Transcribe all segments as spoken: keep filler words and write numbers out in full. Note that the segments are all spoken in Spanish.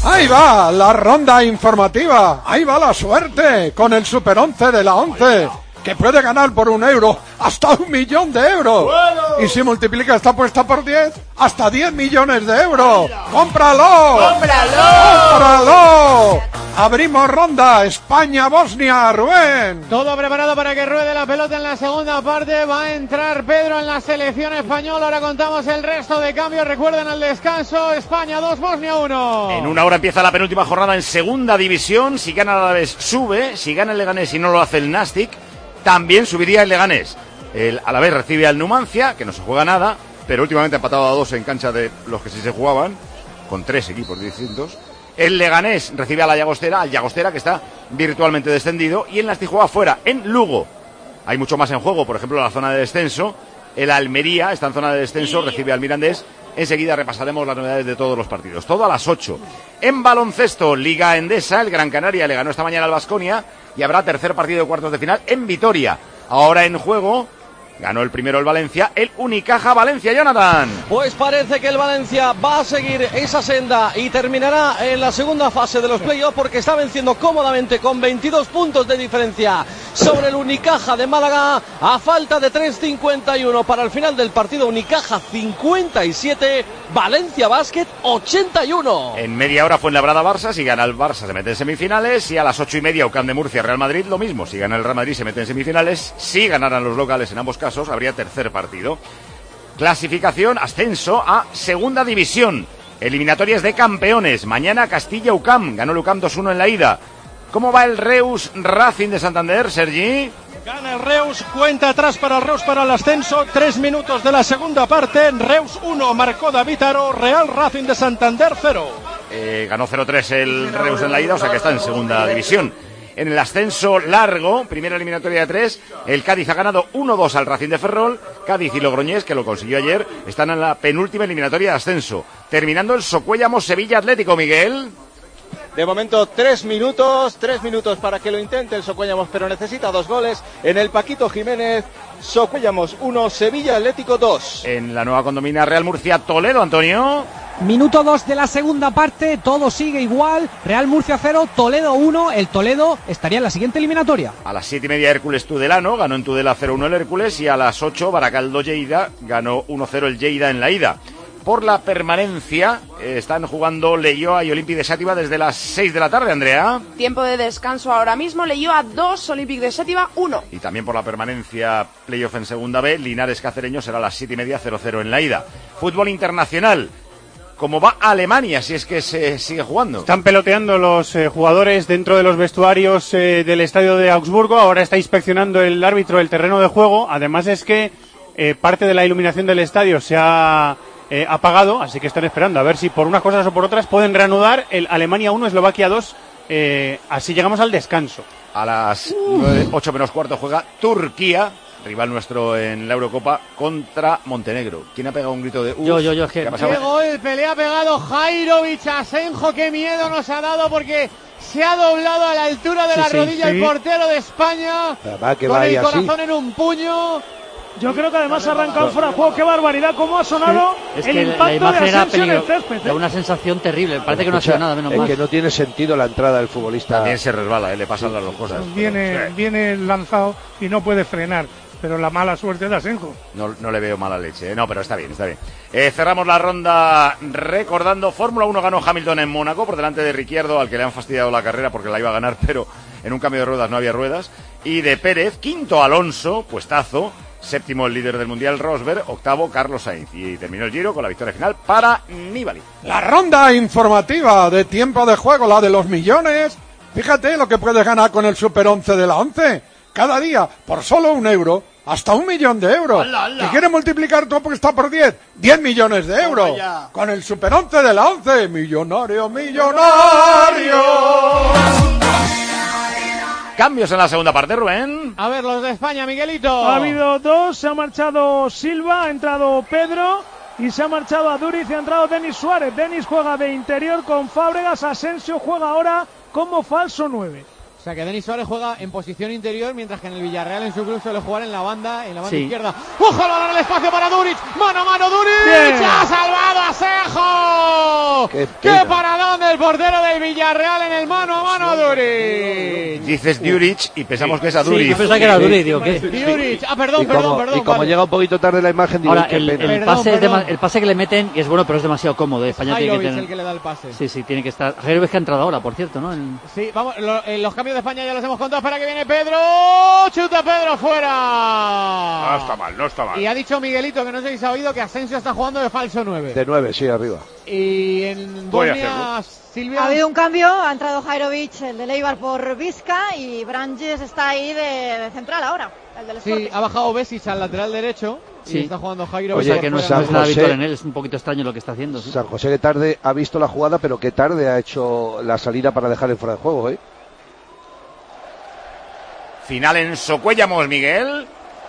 Ahí va la ronda informativa, ahí va la suerte con el Super once de la once, que puede ganar por un euro hasta un millón de euros. Bueno. Y si multiplica esta apuesta por diez, hasta diez millones de euros. ¡Cómpralo! ¡Cómpralo! ¡Cómpralo! Abrimos ronda, España-Bosnia, Rubén. Todo preparado para que ruede la pelota en la segunda parte. Va a entrar Pedro en la selección española. Ahora contamos el resto de cambios. Recuerden al descanso, España dos, Bosnia uno. En una hora empieza la penúltima jornada en segunda división. Si gana el Alavés, sube. Si gana el Leganés y no lo hace el Nastic, también subiría el Leganés. El Alavés recibe al Numancia, que no se juega nada, pero últimamente ha empatado a dos en cancha de los que sí se jugaban, con tres equipos distintos. El Leganés recibe a la Llagostera, al Llagostera, que está virtualmente descendido, y el Nastic juega fuera, en Lugo. Hay mucho más en juego, por ejemplo, la zona de descenso. El Almería está en zona de descenso, recibe al Mirandés. Enseguida repasaremos las novedades de todos los partidos. Todo a las ocho. En baloncesto, Liga Endesa, el Gran Canaria le ganó esta mañana al Baskonia y habrá tercer partido de cuartos de final en Vitoria. Ahora en juego, ganó el primero el Valencia, el Unicaja Valencia, Jonathan. Pues parece que el Valencia va a seguir esa senda y terminará en la segunda fase de los playoffs porque está venciendo cómodamente con veintidós puntos de diferencia sobre el Unicaja de Málaga a falta de tres cincuenta y uno para el final del partido. Unicaja cincuenta y siete, Valencia Basket ochenta y uno. En media hora Fuenlabrada Barça, si gana el Barça se mete en semifinales, y a las ocho y media UCAM de Murcia Real Madrid lo mismo, si gana el Real Madrid se mete en semifinales, si ganaran los locales en ambos casos habría tercer partido. Clasificación, ascenso a segunda división, eliminatorias de campeones, mañana Castilla UCAM, ganó el UCAM dos uno en la ida. ¿Cómo va el Reus Racing de Santander, Sergi? Gana el Reus, cuenta atrás para el Reus para el ascenso, tres minutos de la segunda parte, Reus uno, marcó David Aro, Real Racing de Santander cero. Eh, ganó cero tres el Reus en la ida, o sea que está en segunda división. En el ascenso largo, primera eliminatoria de tres, el Cádiz ha ganado uno dos al Racing de Ferrol. Cádiz y Logroñés, que lo consiguió ayer, están en la penúltima eliminatoria de ascenso. Terminando el Socuéllamos Sevilla Atlético, Miguel. De momento tres minutos, tres minutos para que lo intente el Socuéllamos, pero necesita dos goles. En el Paquito Jiménez, Socuéllamos uno, Sevilla Atlético dos. En la nueva condomina Real Murcia Toledo, Antonio. Minuto dos de la segunda parte, todo sigue igual, Real Murcia cero, Toledo uno, el Toledo estaría en la siguiente eliminatoria. A las siete y media Hércules Tudelano, ganó en Tudela cero uno el Hércules, y a las ocho Baracaldo Lleida, ganó uno cero el Lleida en la ida. Por la permanencia eh, están jugando Leioa y Olympique de Xàtiva desde las seis de la tarde, Andrea. Tiempo de descanso ahora mismo, Leioa dos, Olympique de Xàtiva uno. Y también por la permanencia playoff en segunda B, Linares Cacereño será a las siete y media, cero cero en la ida. Fútbol internacional. ¿Cómo va Alemania, si es que se sigue jugando? Están peloteando los eh, jugadores dentro de los vestuarios eh, del estadio de Augsburgo. Ahora está inspeccionando el árbitro el terreno de juego. Además es que eh, parte de la iluminación del estadio se ha eh, apagado, así que están esperando a ver si por unas cosas o por otras pueden reanudar el Alemania uno, Eslovaquia dos. Eh, así llegamos al descanso. A las nueve, ocho menos cuarto juega Turquía, rival nuestro en la Eurocopa, contra Montenegro. ¿Quién ha pegado un grito de... Yo, yo, yo, es que... ¿Qué ¡Qué gol! Pelea pegado Jairovic, Asenjo, qué miedo nos ha dado porque se ha doblado a la altura de sí, la sí, rodilla sí. el portero de España, va, que con va el corazón así. en un puño. Yo creo que además ha arrancado fuera de juego. ¡Qué barbaridad! ¿Cómo ha sonado sí. es el que impacto la imagen de era Asensio en el peligro, césped? da una sensación terrible. Parece que no ha sido nada, menos es mal. Es que no tiene sentido la entrada del futbolista. También se resbala, ¿eh? Le pasan las dos cosas. Viene, sí. viene lanzado y no puede frenar. Pero la mala suerte de Asenjo. No, no le veo mala leche, ¿eh? No, pero está bien, está bien. Eh, cerramos la ronda recordando, Fórmula uno ganó Hamilton en Mónaco por delante de Ricciardo, al que le han fastidiado la carrera porque la iba a ganar, pero en un cambio de ruedas no había ruedas. Y de Pérez, quinto Alonso, puestazo, séptimo el líder del Mundial Rosberg, octavo Carlos Sainz. Y terminó el Giro con la victoria final para Nibali. La ronda informativa de tiempo de juego, la de los millones. Fíjate lo que puedes ganar con el Super once de la once. Cada día, por solo un euro, hasta un millón de euros. ¡Hala, hala! ¿Te quieres multiplicar tu apuesta por diez? diez millones de euros. Con el Super once de la once. Millonario, millonario. Cambios en la segunda parte, Rubén. A ver, los de España, Miguelito. Ha habido dos, se ha marchado Silva, ha entrado Pedro y se ha marchado a Duriz y ha entrado Denis Suárez. Denis juega de interior con Fábregas, Asensio juega ahora como falso nueve. O sea que Denis Suárez juega en posición interior, mientras que en el Villarreal en su club suele jugar en la banda, en la banda sí. izquierda. ¡Ojo, en el espacio para Duric! ¡Mano a mano, Duric! Bien. ¡Ha salvado a Asenjo! ¡Qué, ¡Qué paradón de el portero del Villarreal en el mano a mano a Duric. Dices Duric y pensamos que es a Sí, Duric. yo pensaba que era Duric, digo, ¿qué? Duric, ah, perdón, Y como, perdón, perdón. y como vale. llega un poquito tarde la imagen, digo, Ahora, qué el, pena. el Perdón, pase es perdón. dema- el pase que le meten es bueno, pero es demasiado cómodo. ¿eh? España tiene que Jairovic tener... el que le da el pase. Sí, sí, tiene que estar. Jairovic que ha entrado ahora, por cierto, ¿no? En- Sí, vamos, lo- eh, los cambios de España ya los hemos contado. Para que viene Pedro. Chuta Pedro fuera. No está mal, no está mal. Y ha dicho Miguelito, que no sé si ha oído, que Asensio está jugando de falso nueve. De nueve, sí, arriba. Y en Voy a Bosnia, Silvia. Ha habido un cambio, ha entrado Jairovic, el de Eibar, por Vizca, y Branges está ahí de, de central ahora, el del Sí, Sporting. ha bajado Besic al lateral derecho. Sí. Y está jugando Jairovic. O Oye, sea por que no, es- fuera. no es nada José- habitual en él, es un poquito extraño lo que está haciendo. Sí. San José que tarde ha visto la jugada, pero que tarde ha hecho la salida para dejar en fuera de juego, ¿eh? Final en Socuéllamos, Miguel.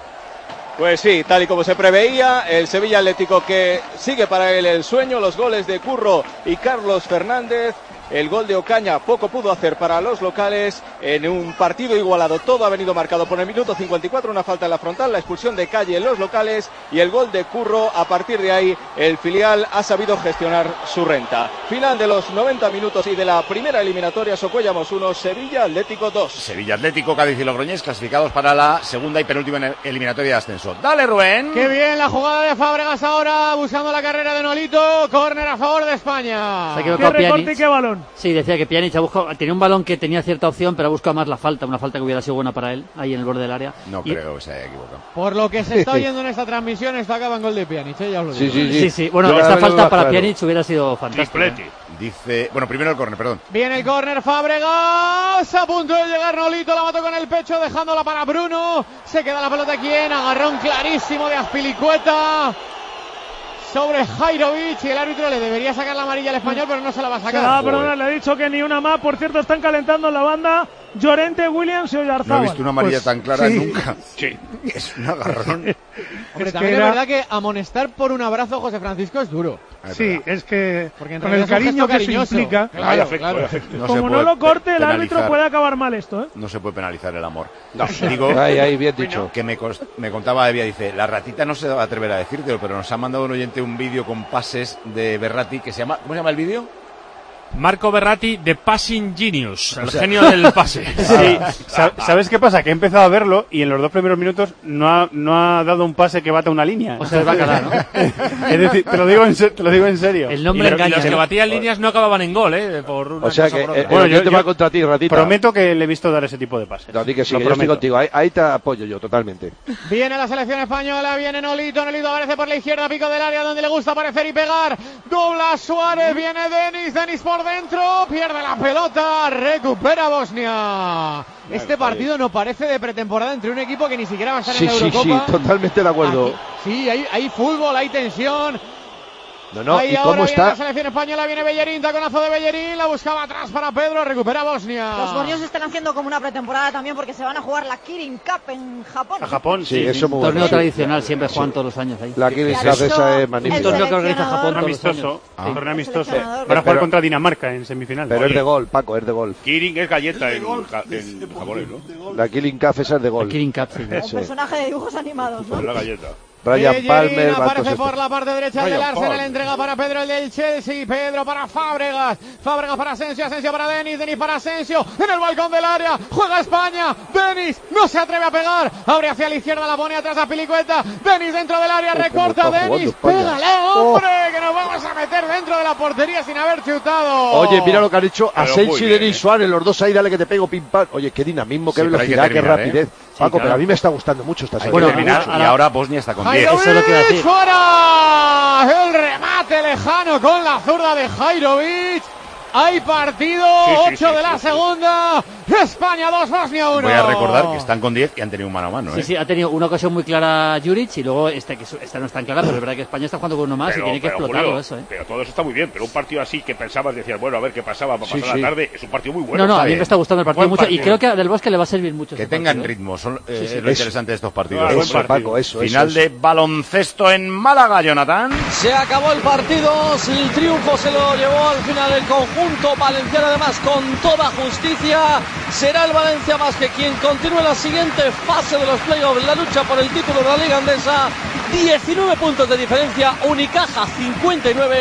Pues sí, tal y como se preveía, el Sevilla Atlético que sigue para él el sueño, los goles de Curro y Carlos Fernández. El gol de Ocaña poco pudo hacer para los locales en un partido igualado. Todo ha venido marcado por el minuto cincuenta y cuatro, una falta en la frontal, la expulsión de Calle en los locales y el gol de Curro. A partir de ahí el filial ha sabido gestionar su renta. Final de los noventa minutos y de la primera eliminatoria. Socuéllamos uno, Sevilla Atlético dos. Sevilla Atlético, Cádiz y Logroñés clasificados para la segunda y penúltima eliminatoria de ascenso. Dale, Rubén. Qué bien la jugada de Fábregas ahora, buscando la carrera de Nolito. Córner a favor de España. Se ha Qué equivocado recorte y Pjanic. qué balón. Sí, decía que Pjanic ha buscado, tenía un balón que tenía cierta opción, pero ha buscado más la falta, una falta que hubiera sido buena para él, ahí en el borde del área. No Y- creo que se haya equivocado. Por lo que se está oyendo en esta transmisión, esto acaba en gol de Pjanic, ¿eh? Ya os lo digo. Sí, sí, Sí, sí, bueno, Yo esta la veo falta más para claro. Pjanic hubiera sido fantástica. Triplete. Dice, bueno, primero el córner, perdón. Viene el córner, Fábregas, a punto de llegar Nolito, la mató con el pecho, dejándola para Bruno. Se queda la pelota aquí en agarrón clarísimo de Azpilicueta sobre Jairovic, y el árbitro le debería sacar la amarilla al español, pero no se la va a Se sacar. la va a perdonar, le ha dicho que ni una más. Por cierto, están calentando en la banda Llorente, Williams y Oyarzábal. No he visto una amarilla Pues, tan clara sí. nunca. Sí. Es un agarrón. Hombre, Es también que es era- verdad que amonestar por un abrazo, José Francisco, es duro. Es Sí, verdad. es que Porque en con realidad el es un cariño gesto que eso cariñoso. implica, Claro, Hay afecto, claro. hay afecto. No se como no puede lo corte, pe- el árbitro penalizar. puede acabar mal esto, ¿eh? No se puede penalizar el amor. No. Digo, Ahí, ahí, bien dicho. que me, cos- me contaba Evia, dice, la ratita no se va a atrever a decírtelo, pero nos ha mandado un oyente un vídeo con pases de Berratti que se llama, ¿cómo se llama el vídeo? Marco Berratti de Passing Genius, el O sea- genio del pase. Sí, sa- ¿sabes qué pasa? Que he empezado a verlo y en los dos primeros minutos no ha, no ha dado un pase que bata una línea. O sea, el bacalao, ¿no? Es decir, te lo digo en, se- te lo digo en serio. El Y, nombre lo- y engaña. los que ¿no? batían líneas no acababan en gol, ¿eh? Por una O sea cosa que o por otra. eh, Bueno, el yo- oyente yo va contra ti, ratita. Prometo que le he visto dar ese tipo de pases. No, di que sí, Lo que yo estoy prometo. contigo. Ahí, ahí te apoyo yo, totalmente. Viene la selección española, viene Nolito, Nolito aparece por la izquierda, pico del área donde le gusta aparecer y pegar. Dobla Suárez, viene Denis, Denis por dentro, pierde la pelota, recupera Bosnia. Este partido no parece de pretemporada entre un equipo que ni siquiera va a estar Sí, en la sí, sí, Eurocopa. totalmente de acuerdo. Aquí- sí, hay, hay fútbol, hay tensión. No, no, Ahí ¿y ahora cómo viene la está? selección española, viene Bellerín, taconazo de Bellerín, la buscaba atrás para Pedro, recupera Bosnia. Los bosnios están haciendo como una pretemporada también porque se van a jugar la Kirin Cup en Japón. A Japón, Sí, sí. eso es muy Torneo bueno. sí. tradicional, siempre juegan todos los años ahí. La Kirin ¿Qué ha Cup dicho esa es el magnífica. Un torneo que organiza seleccionador? Japón Un todos los amistoso, años. un torneo El amistoso. seleccionador. Van a jugar Pero- contra Dinamarca en semifinal. Pero es de gol, Paco, es de gol. Kirin es galleta en, ja- en japonés, ¿no? La Killing Cup esa es de El gol. Kirin Cup, sí. Un Sí. personaje de dibujos animados, ¿no? Es la galleta. Brian Bellerín Palmer, aparece Baltos por este. la parte derecha Brian del Arsenal, Palmer. entrega para Pedro el del Chelsea, Pedro para Fábregas, Fábregas para Asensio, Asensio para Denis, Denis para Asensio, en el balcón del área, juega España, Denis no se atreve a pegar, abre hacia la izquierda, la pone atrás a Pilicueta, Denis dentro del área, Oh, cómo recorta está jugando Denis, España. pégale, hombre, que nos vamos a meter dentro de la portería sin haber chutado. Oye, mira lo que han hecho Pero Asensio muy y bien, Denis ¿eh? Suárez, los dos ahí, dale que te pego, pim pam. Oye, qué dinamismo, qué Sí, pero hay que velocidad, qué terminar, rapidez. ¿eh? Paco, claro. pero a mí me está gustando mucho esta Hay Bueno, que serie. terminar ahora- y ahora Bosnia está con diez. Eso es lo que iba a Jairovic, decir. fuera, el remate lejano con la zurda de Jairovic. Hay partido, Sí, sí, ocho sí, de la sí, sí. segunda, España dos, Bosnia uno. Voy a recordar que están con diez y han tenido un mano a mano, ¿eh? Sí, sí, ha tenido una ocasión muy clara Juric y luego este que su- esta no es tan clara, pero es verdad que España está jugando con uno más Pero, y tiene que pero, explotarlo Julio, eso, ¿eh? pero todo eso está muy bien, pero un partido así que pensabas, decías, bueno, a ver qué pasaba para Sí, pasar sí. la tarde, es un partido muy bueno. no, no, a está mí bien. me está gustando el partido Buen mucho y partido. creo que a Del Bosque le va a servir mucho. Que ese tengan partido, ¿eh? ritmo, son, eh, Sí, sí. lo interesante de estos partidos. Ah, buen Eso, partido. Paco, eso, Final eso, de eso. baloncesto en Málaga, Jonathan. Se acabó el partido, el triunfo se lo llevó al final el conjunto valenciano, además con toda justicia. Será el Valencia más que quien continúe la siguiente fase de los playoffs, la lucha por el título de la Liga Andesa. diecinueve puntos de diferencia, Unicaja cincuenta y nueve,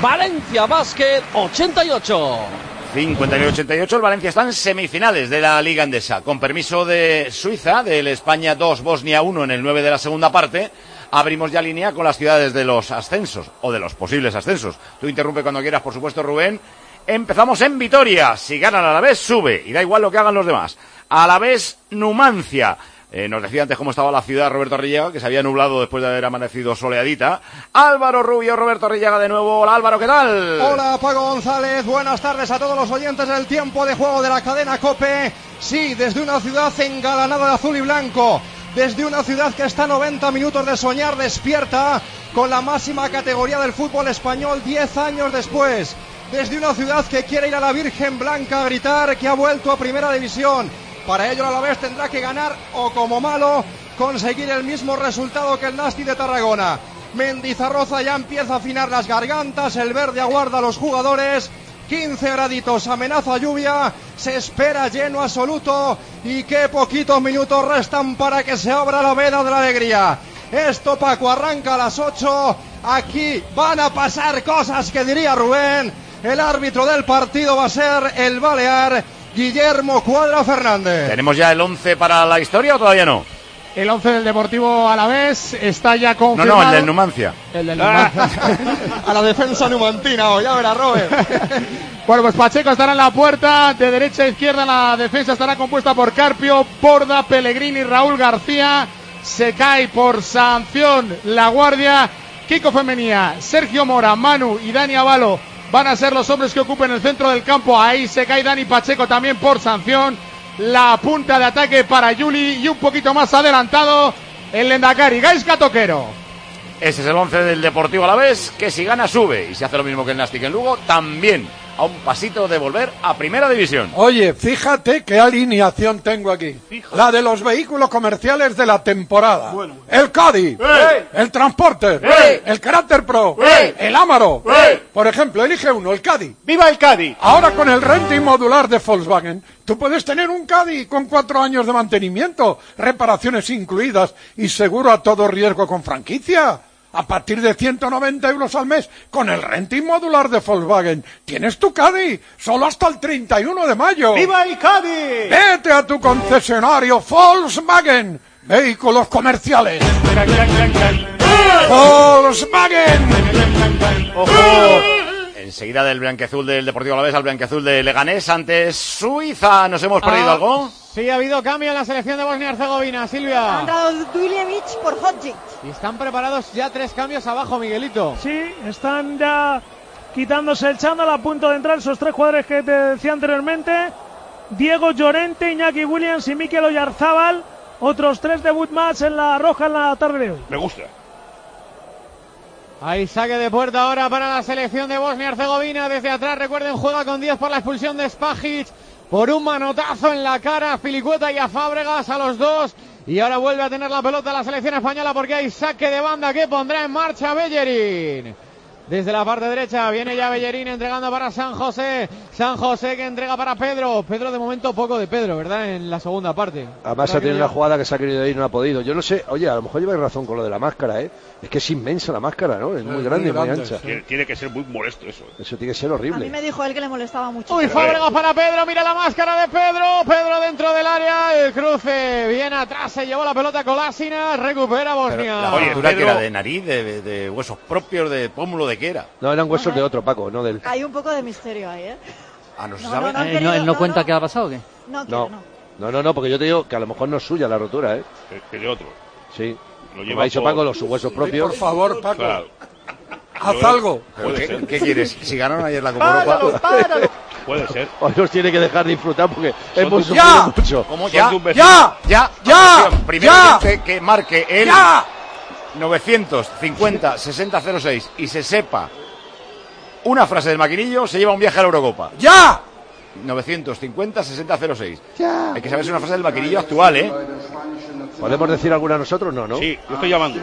Valencia Basket ochenta y ocho. cincuenta y nueve ochenta y ocho, el Valencia está en semifinales de la Liga Endesa. Con permiso de Suiza, del España dos, Bosnia uno en el nueve de la segunda parte, abrimos ya línea con las ciudades de los ascensos, o de los posibles ascensos. Tú interrumpe cuando quieras, por supuesto, Rubén. Empezamos en Vitoria. Si ganan Alavés, sube, y da igual lo que hagan los demás. Alavés Numancia. Eh, nos decía antes cómo estaba la ciudad Roberto Arrillaga, que se había nublado después de haber amanecido soleadita. Álvaro Rubio, Roberto Arrillaga de nuevo. Hola Álvaro, ¿qué tal? Hola Paco González, buenas tardes a todos los oyentes del tiempo de juego de la cadena COPE. Sí, desde una ciudad engalanada de azul y blanco, desde una ciudad que está a noventa minutos de soñar despierta con la máxima categoría del fútbol español diez años después, desde una ciudad que quiere ir a la Virgen Blanca a gritar que ha vuelto a Primera División. Para ello, a la vez tendrá que ganar o, como malo, conseguir el mismo resultado que el Nasti de Tarragona. Mendizarroza ya empieza a afinar las gargantas, el verde aguarda a los jugadores. quince graditos, amenaza lluvia, se espera lleno absoluto y qué poquitos minutos restan para que se abra la veda de la alegría. Esto, Paco, arranca a las ocho. Aquí van a pasar cosas que diría Rubén. El árbitro del partido va a ser el balear Guillermo Cuadra Fernández. ¿Tenemos ya el once para la historia o todavía no? El once del Deportivo Alavés está ya confirmado. No, no, el del Numancia. El del Numancia. A la defensa numantina, o ya verá Robert. Bueno, pues Pacheco estará en la puerta, de derecha a izquierda la defensa estará compuesta por Carpio, Porda, Pellegrini, Raúl García. Se cae por sanción la guardia. Kiko Femenía, Sergio Mora, Manu y Dani Avalo van a ser los hombres que ocupen el centro del campo. Ahí se cae Dani Pacheco también por sanción. La punta de ataque para Yuli y un poquito más adelantado el Lendakari, Gaizka Toquero. Ese es el once del Deportivo Alavés, que si gana sube y si hace lo mismo que el Nastic en Lugo, también a un pasito de volver a Primera División. Oye, fíjate qué alineación tengo aquí. Fíjate. La de los vehículos comerciales de la temporada. Bueno. El Cádiz, ¡hey! El Transporter, ¡hey! El Carácter Pro, ¡hey! El Amaro. ¡Hey! Por ejemplo, elige uno, el Cádiz. ¡Viva el Cádiz! Ahora con el renting modular de Volkswagen, tú puedes tener un Cádiz con cuatro años de mantenimiento, reparaciones incluidas y seguro a todo riesgo con franquicia. A partir de ciento noventa euros al mes, con el renting modular de Volkswagen, tienes tu Cádiz, solo hasta el treinta y uno de mayo. ¡Viva el Cádiz! Vete a tu concesionario Volkswagen, vehículos comerciales. Volkswagen. ¡Ojo! Enseguida del blanquiazul del Deportivo Alavés al blanquiazul de Leganés ante Suiza. ¿Nos hemos perdido ah, algo? Sí, ha habido cambio en la selección de Bosnia y Herzegovina, Silvia. Ha entrado Duljevic por Hodžić. Y están preparados ya tres cambios abajo, Miguelito. Sí, están ya quitándose el chándal a punto de entrar esos tres jugadores que te decía anteriormente. Diego Llorente, Iñaki Williams y Mikel Oyarzábal. Otros tres debut match en la roja en la tarde de hoy. Me gusta. Hay saque de puerta ahora para la selección de Bosnia y Herzegovina. Desde atrás, recuerden, juega con diez por la expulsión de Spajic. Por un manotazo en la cara a Filicueta y a Fábregas, a los dos. Y ahora vuelve a tener la pelota la selección española porque hay saque de banda que pondrá en marcha Bellerín. Desde la parte derecha viene ya Bellerín entregando para San José. San José que entrega para Pedro. Pedro de momento poco de Pedro, ¿verdad? En la segunda parte. Además ha tenido una jugada que se ha querido ir y no ha podido. Yo no sé, oye, a lo mejor lleváis razón con lo de la máscara, ¿eh? Es que es inmensa la máscara, ¿no? Es muy es grande y muy ancha. Tiene, tiene que ser muy molesto eso. Eso tiene que ser horrible. A mí me dijo él que le molestaba mucho. Uy, Fábregas para Pedro, mira la máscara de Pedro. Pedro dentro del área, el cruce viene atrás, se llevó la pelota Kolasinac, recupera Bosnia. Pero la fractura Pedro... que era de nariz, de, de, de huesos propios, de pómulo, ¿de qué era? No, eran huesos de otro, Paco, no del... Hay un poco de misterio ahí, ¿eh? Ah, ¿no se no, sabe? No, no, eh, querido, no, ¿Él no, no cuenta no. qué ha pasado o qué? No, quiero, no. no. No, no, no, porque yo te digo que a lo mejor no es suya la rotura, ¿eh? Que de otro. Sí. Lo lleva Como ha dicho por... Paco, los huesos propios. Por favor, Paco. Claro. Haz algo. ¿Qué, ¿Qué quieres? Si ganaron ayer la Copa Europa. Puede ser. Hoy nos tiene que dejar disfrutar porque Son hemos tu... sufrido mucho. ¿Cómo ya? Ya, ya, ya, primeramente que marque el ya. novecientos cincuenta sesenta cero seis y se sepa una frase del maquinillo, se lleva un viaje a la Eurocopa. ¡Ya! novecientos cincuenta sesenta cero seis. Ya. Hay que saberse una frase del maquinillo actual, ¿eh? ¿Podemos decir alguna nosotros? No, ¿no? Sí, yo estoy llamando.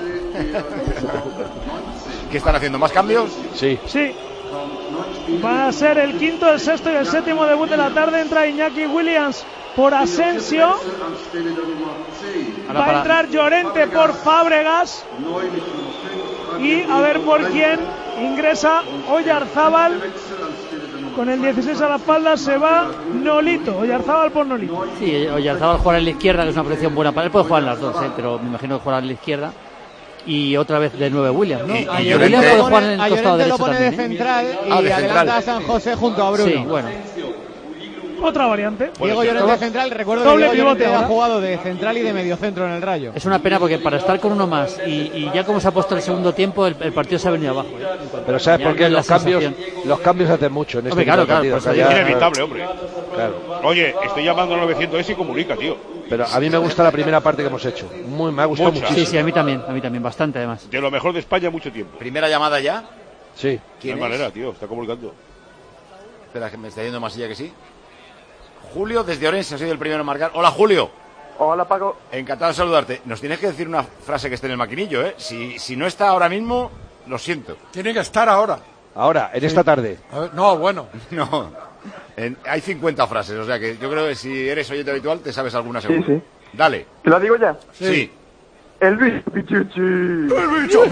¿Qué están haciendo? ¿Más cambios? Sí. Sí. Va a ser el quinto, el sexto y el séptimo debut de la tarde. Entra Iñaki Williams por Asensio. Va a entrar Llorente por Fábregas. Y a ver por quién ingresa Oyarzábal. Con el dieciséis a la espalda se va Nolito. Oyarzábal por Nolito. Sí, Oyarzábal juega en la izquierda, que es una posición buena para él. Puede jugar en las dos, ¿eh? Pero me imagino que jugará en la izquierda. Y otra vez de nueve Williams, ¿no? Y, a y Williams puede jugar en el a costado Llorente derecho lo pone también, de ¿eh? central y Ah, de adelanta central. a San José junto a Bruno. Sí, bueno. Otra variante. Diego Llorente central, recuerdo Doble que Diego pivote Llorente ha ahora. jugado de central y de mediocentro en el Rayo. Es una pena porque para estar con uno más y, y ya como se ha puesto el segundo tiempo, el, el partido se ha venido abajo. ¿eh? Pero ¿sabes Ya por qué? no es la Los cambios, sensación. los cambios hacen mucho en este Hombre, tipo claro, de claro, partidos. pues O sea, Es ya- inevitable, hombre. Claro. Oye, estoy llamando al novecientos ese y comunica, tío. Pero a mí me gusta la primera parte que hemos hecho. Muy, me ha gustado Mucha. muchísimo. Sí, sí, a mí también, a mí también, bastante además. De lo mejor de España mucho tiempo. Primera llamada ya. Sí. ¿Quién de manera, tío? Está comunicando. Espera, que me está yendo más allá que sí. Julio, desde Orense, ha sido el primero en marcar. Hola, Julio. Hola, Paco. Encantado de saludarte. Nos tienes que decir una frase que esté en el maquinillo, ¿eh? Si, si no está ahora mismo, lo siento. Tiene que estar ahora. Ahora, en esta tarde. A ver, no, bueno. No. En- hay cincuenta frases, o sea que yo creo que si eres oyente habitual te sabes alguna seguro. Sí, sí. Dale. ¿Te lo digo ya? Sí. El bicho pichuchi. El bicho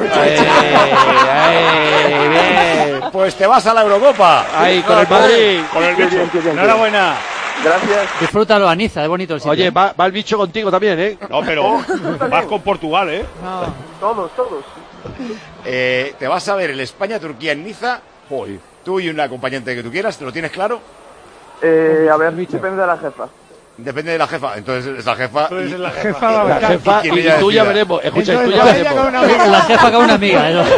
pichuchi. Pues te vas a la Eurocopa. Ahí, con el Madrid. Con el Qué bicho. bien, qué bien, Enhorabuena. Gracias. Disfrútalo, Aniza, es bonito el sitio. Oye, va, va el bicho contigo también, ¿eh? No, pero vas con Portugal, ¿eh? Todos, todos. Eh, te vas a ver el España-Turquía en Niza. Joder. Tú y un acompañante que tú quieras, ¿te lo tienes claro? Eh, a ver, depende de la jefa. Depende de la jefa. Entonces es la jefa. Entonces y- es la jefa la La verdad. jefa ¿Quién y ella tú ya decida? veremos. Escucha, y tú Entonces, ya vaya con veremos. una amiga. La jefa con una amiga, eso.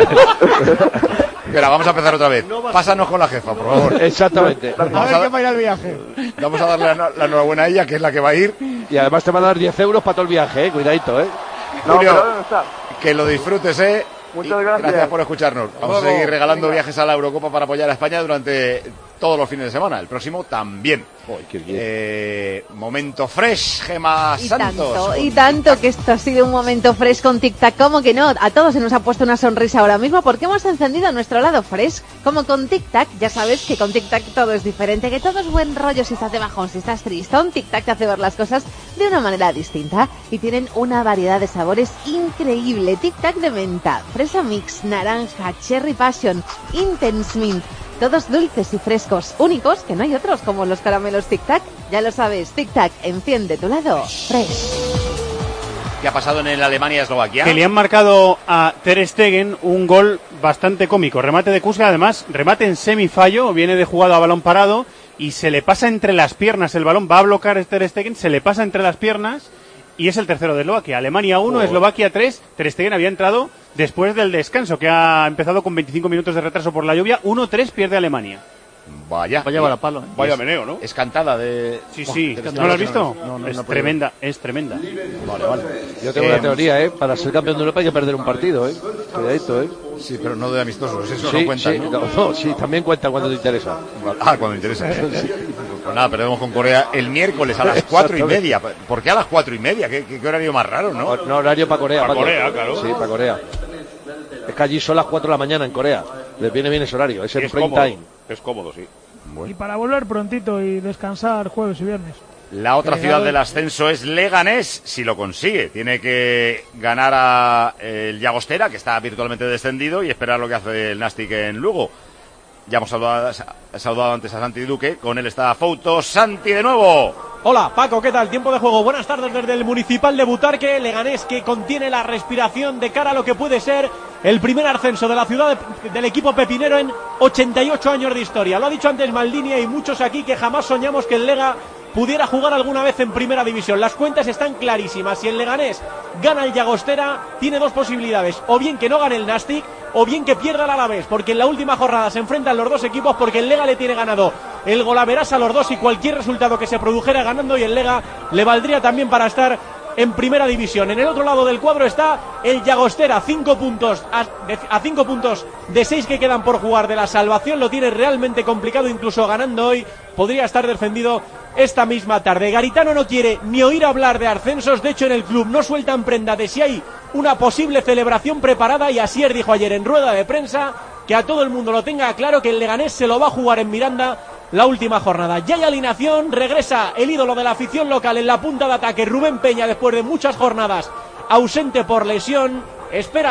Espera, vamos a empezar otra vez. Pásanos con la jefa, por favor. Exactamente. A Vamos ver a, quién va a ir al viaje. vamos a darle la, la enhorabuena a ella, que es la que va a ir. Y además te van a dar diez euros para todo el viaje, ¿eh? Cuidadito, ¿eh? No, Julio, pero ¿dónde está? que lo disfrutes, ¿eh? Muchas Y gracias. Gracias por escucharnos. Vamos a Luego. seguir regalando Venga. viajes a la Eurocopa para apoyar a España durante todos los fines de semana. El próximo también. Joder, qué bien. Eh, momento fresh, Gema Y Santos. tanto, y tanto que esto ha sido un momento fresh con Tic Tac, como que no, a todos se nos ha puesto una sonrisa ahora mismo porque hemos encendido nuestro lado fresh, como con Tic Tac. Ya sabes que con Tic Tac todo es diferente, que todo es buen rollo si estás de bajón, si estás tristón. Tic Tac te hace ver las cosas de una manera distinta y tienen una variedad de sabores increíble. Tic Tac de menta, fresa mix, naranja, cherry passion, intense mint. Todos dulces y frescos, únicos, que no hay otros como los caramelos Tic Tac. Ya lo sabes, Tic Tac, enciende tu lado fresh. ¿Qué ha pasado en el Alemania-Eslovaquia? Que le han marcado a Ter Stegen un gol bastante cómico. Remate de Kuska, además, remate en semifallo, viene de jugado a balón parado y se le pasa entre las piernas el balón, va a bloquear Ter Stegen, se le pasa entre las piernas y es el tercero de Eslovaquia. Alemania uno, Oh. Eslovaquia tres. Ter Stegen había entrado después del descanso, que ha empezado con veinticinco minutos de retraso por la lluvia. uno tres pierde Alemania. Vaya. Vaya balapalo, ¿eh? Vaya Es- meneo, ¿no? Es cantada de... Sí, Buah, sí. Ter ¿No lo has Stegen. visto? No, no, es no he podido. tremenda, es tremenda. Vale, vale. Yo tengo Eh, una teoría, ¿eh? Para ser campeón de Europa hay que perder un partido, ¿eh? Cuidadito, ¿eh? Sí, pero no de amistosos, eso Sí, no cuenta, sí, ¿no? no, no, sí, también cuenta cuando te interesa. Ah, cuando interesa. Pues nada, perdemos con Corea el miércoles a las cuatro y Exactamente. media. ¿Por qué a las cuatro y media? ¿Qué, qué, qué horario más raro, no? No, horario para Corea. Para Paco. Corea, claro. Sí, para Corea. Es que allí son las cuatro de la mañana en Corea. Les viene bien ese horario, es el Es prime cómodo. time. Es cómodo, sí. Y para volver prontito y descansar jueves y viernes. La otra ciudad del ascenso es Leganés, si lo consigue. Tiene que ganar a el Llagostera, que está virtualmente descendido, y esperar lo que hace el Nastic en Lugo. Ya hemos saludado, saludado antes a Santi Duque, con él está Fouto. Santi de nuevo. Hola, Paco, ¿qué tal? Tiempo de juego. Buenas tardes desde el Municipal de Butarque, Leganés, que contiene la respiración de cara a lo que puede ser el primer ascenso de la ciudad de, del equipo pepinero en ochenta y ocho años de historia. Lo ha dicho antes Maldini, y muchos aquí que jamás soñamos que el Lega pudiera jugar alguna vez en primera división. Las cuentas están clarísimas. Si el Leganés gana el Llagostera, tiene dos posibilidades: o bien que no gane el Nastic, o bien que pierda el Alavés, porque en la última jornada se enfrentan los dos equipos, porque el Lega le tiene ganado el golaveras a los dos, y cualquier resultado que se produjera ganando y el Lega le valdría también para estar en primera división. En el otro lado del cuadro está el Llagostera, cinco puntos a, de, a cinco puntos de seis que quedan por jugar de la salvación. Lo tiene realmente complicado, incluso ganando hoy podría estar defendido esta misma tarde. Garitano no quiere ni oír hablar de ascensos. De hecho, en el club no sueltan prenda de si hay una posible celebración preparada, y Asier dijo ayer en rueda de prensa que a todo el mundo lo tenga claro, que el Leganés se lo va a jugar en Miranda la última jornada. Ya hay alineación, regresa el ídolo de la afición local en la punta de ataque, Rubén Peña, después de muchas jornadas ausente por lesión. Espera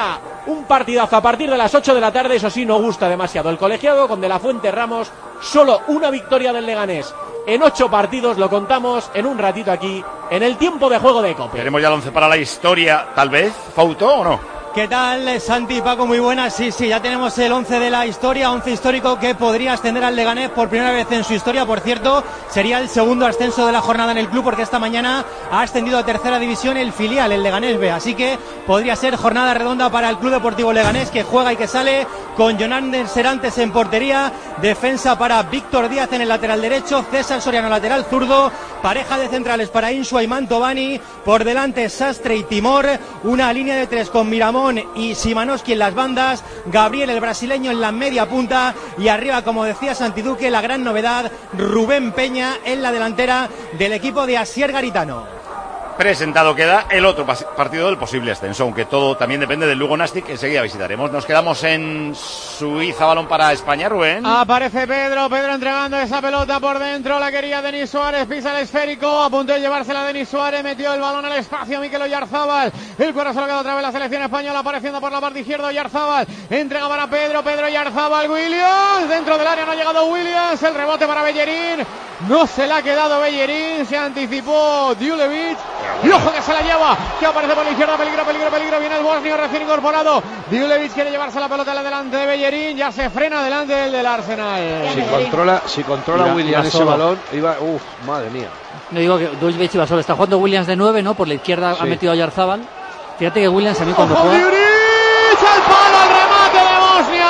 Un partidazo a partir de las ocho de la tarde, eso sí, no gusta demasiado. El colegiado con De la Fuente Ramos, solo una victoria del Leganés en ocho partidos, lo contamos en un ratito aquí, en el tiempo de juego de COPE. Tenemos ya el once para la historia, tal vez, Fauto, ¿o no? ¿Qué tal, Santi y Paco? Muy buenas. Sí, sí, ya tenemos el once de la historia, once histórico que podría ascender al Leganés por primera vez en su historia. Por cierto, sería el segundo ascenso de la jornada en el club, porque esta mañana ha ascendido a tercera división el filial, el Leganés B. Así que podría ser jornada redonda para el Club Deportivo Leganés, que juega y que sale con Jonander Serantes en portería, defensa para Víctor Díaz en el lateral derecho, César Soriano lateral zurdo, pareja de centrales para Insua y Mantovani, por delante Sastre y Timor, una línea de tres con Miramón y Simanowski en las bandas, Gabriel el brasileño en la media punta y arriba, como decía Santi Duque, la gran novedad, Rubén Peña en la delantera del equipo de Asier Garitano. Presentado queda el otro partido del posible ascenso, aunque todo también depende del Lugo Nastic, que enseguida visitaremos. Nos quedamos en Suiza, balón para España, Rubén. Aparece Pedro, Pedro entregando esa pelota por dentro, la quería Denis Suárez, pisa el esférico, a punto de llevársela Denis Suárez, metió el balón al espacio Mikel Oyarzábal, el cuero se lo queda otra vez la selección española, apareciendo por la parte izquierda Oyarzábal, entrega para Pedro, Pedro Oyarzábal, Williams, dentro del área no ha llegado Williams, el rebote para Bellerín, no se la ha quedado Bellerín, se anticipó Djuljevic, y ojo que se la lleva, que aparece por la izquierda, peligro, peligro, peligro, viene el bosnio recién incorporado, Djuljevic quiere llevarse la pelota delante de Bellerín, ya se frena delante del del Arsenal. Si controla, si controla Iba- Williams iba ese solo. balón, iba, uff, madre mía. No digo que Djuljevic iba solo, está jugando Williams de nueve, ¿no? Por la izquierda Sí. ha metido a Oyarzábal. Fíjate que Williams a mí cuando ¡Ojo, juega... Djuric! ¡El palo, el remate de Bosnia!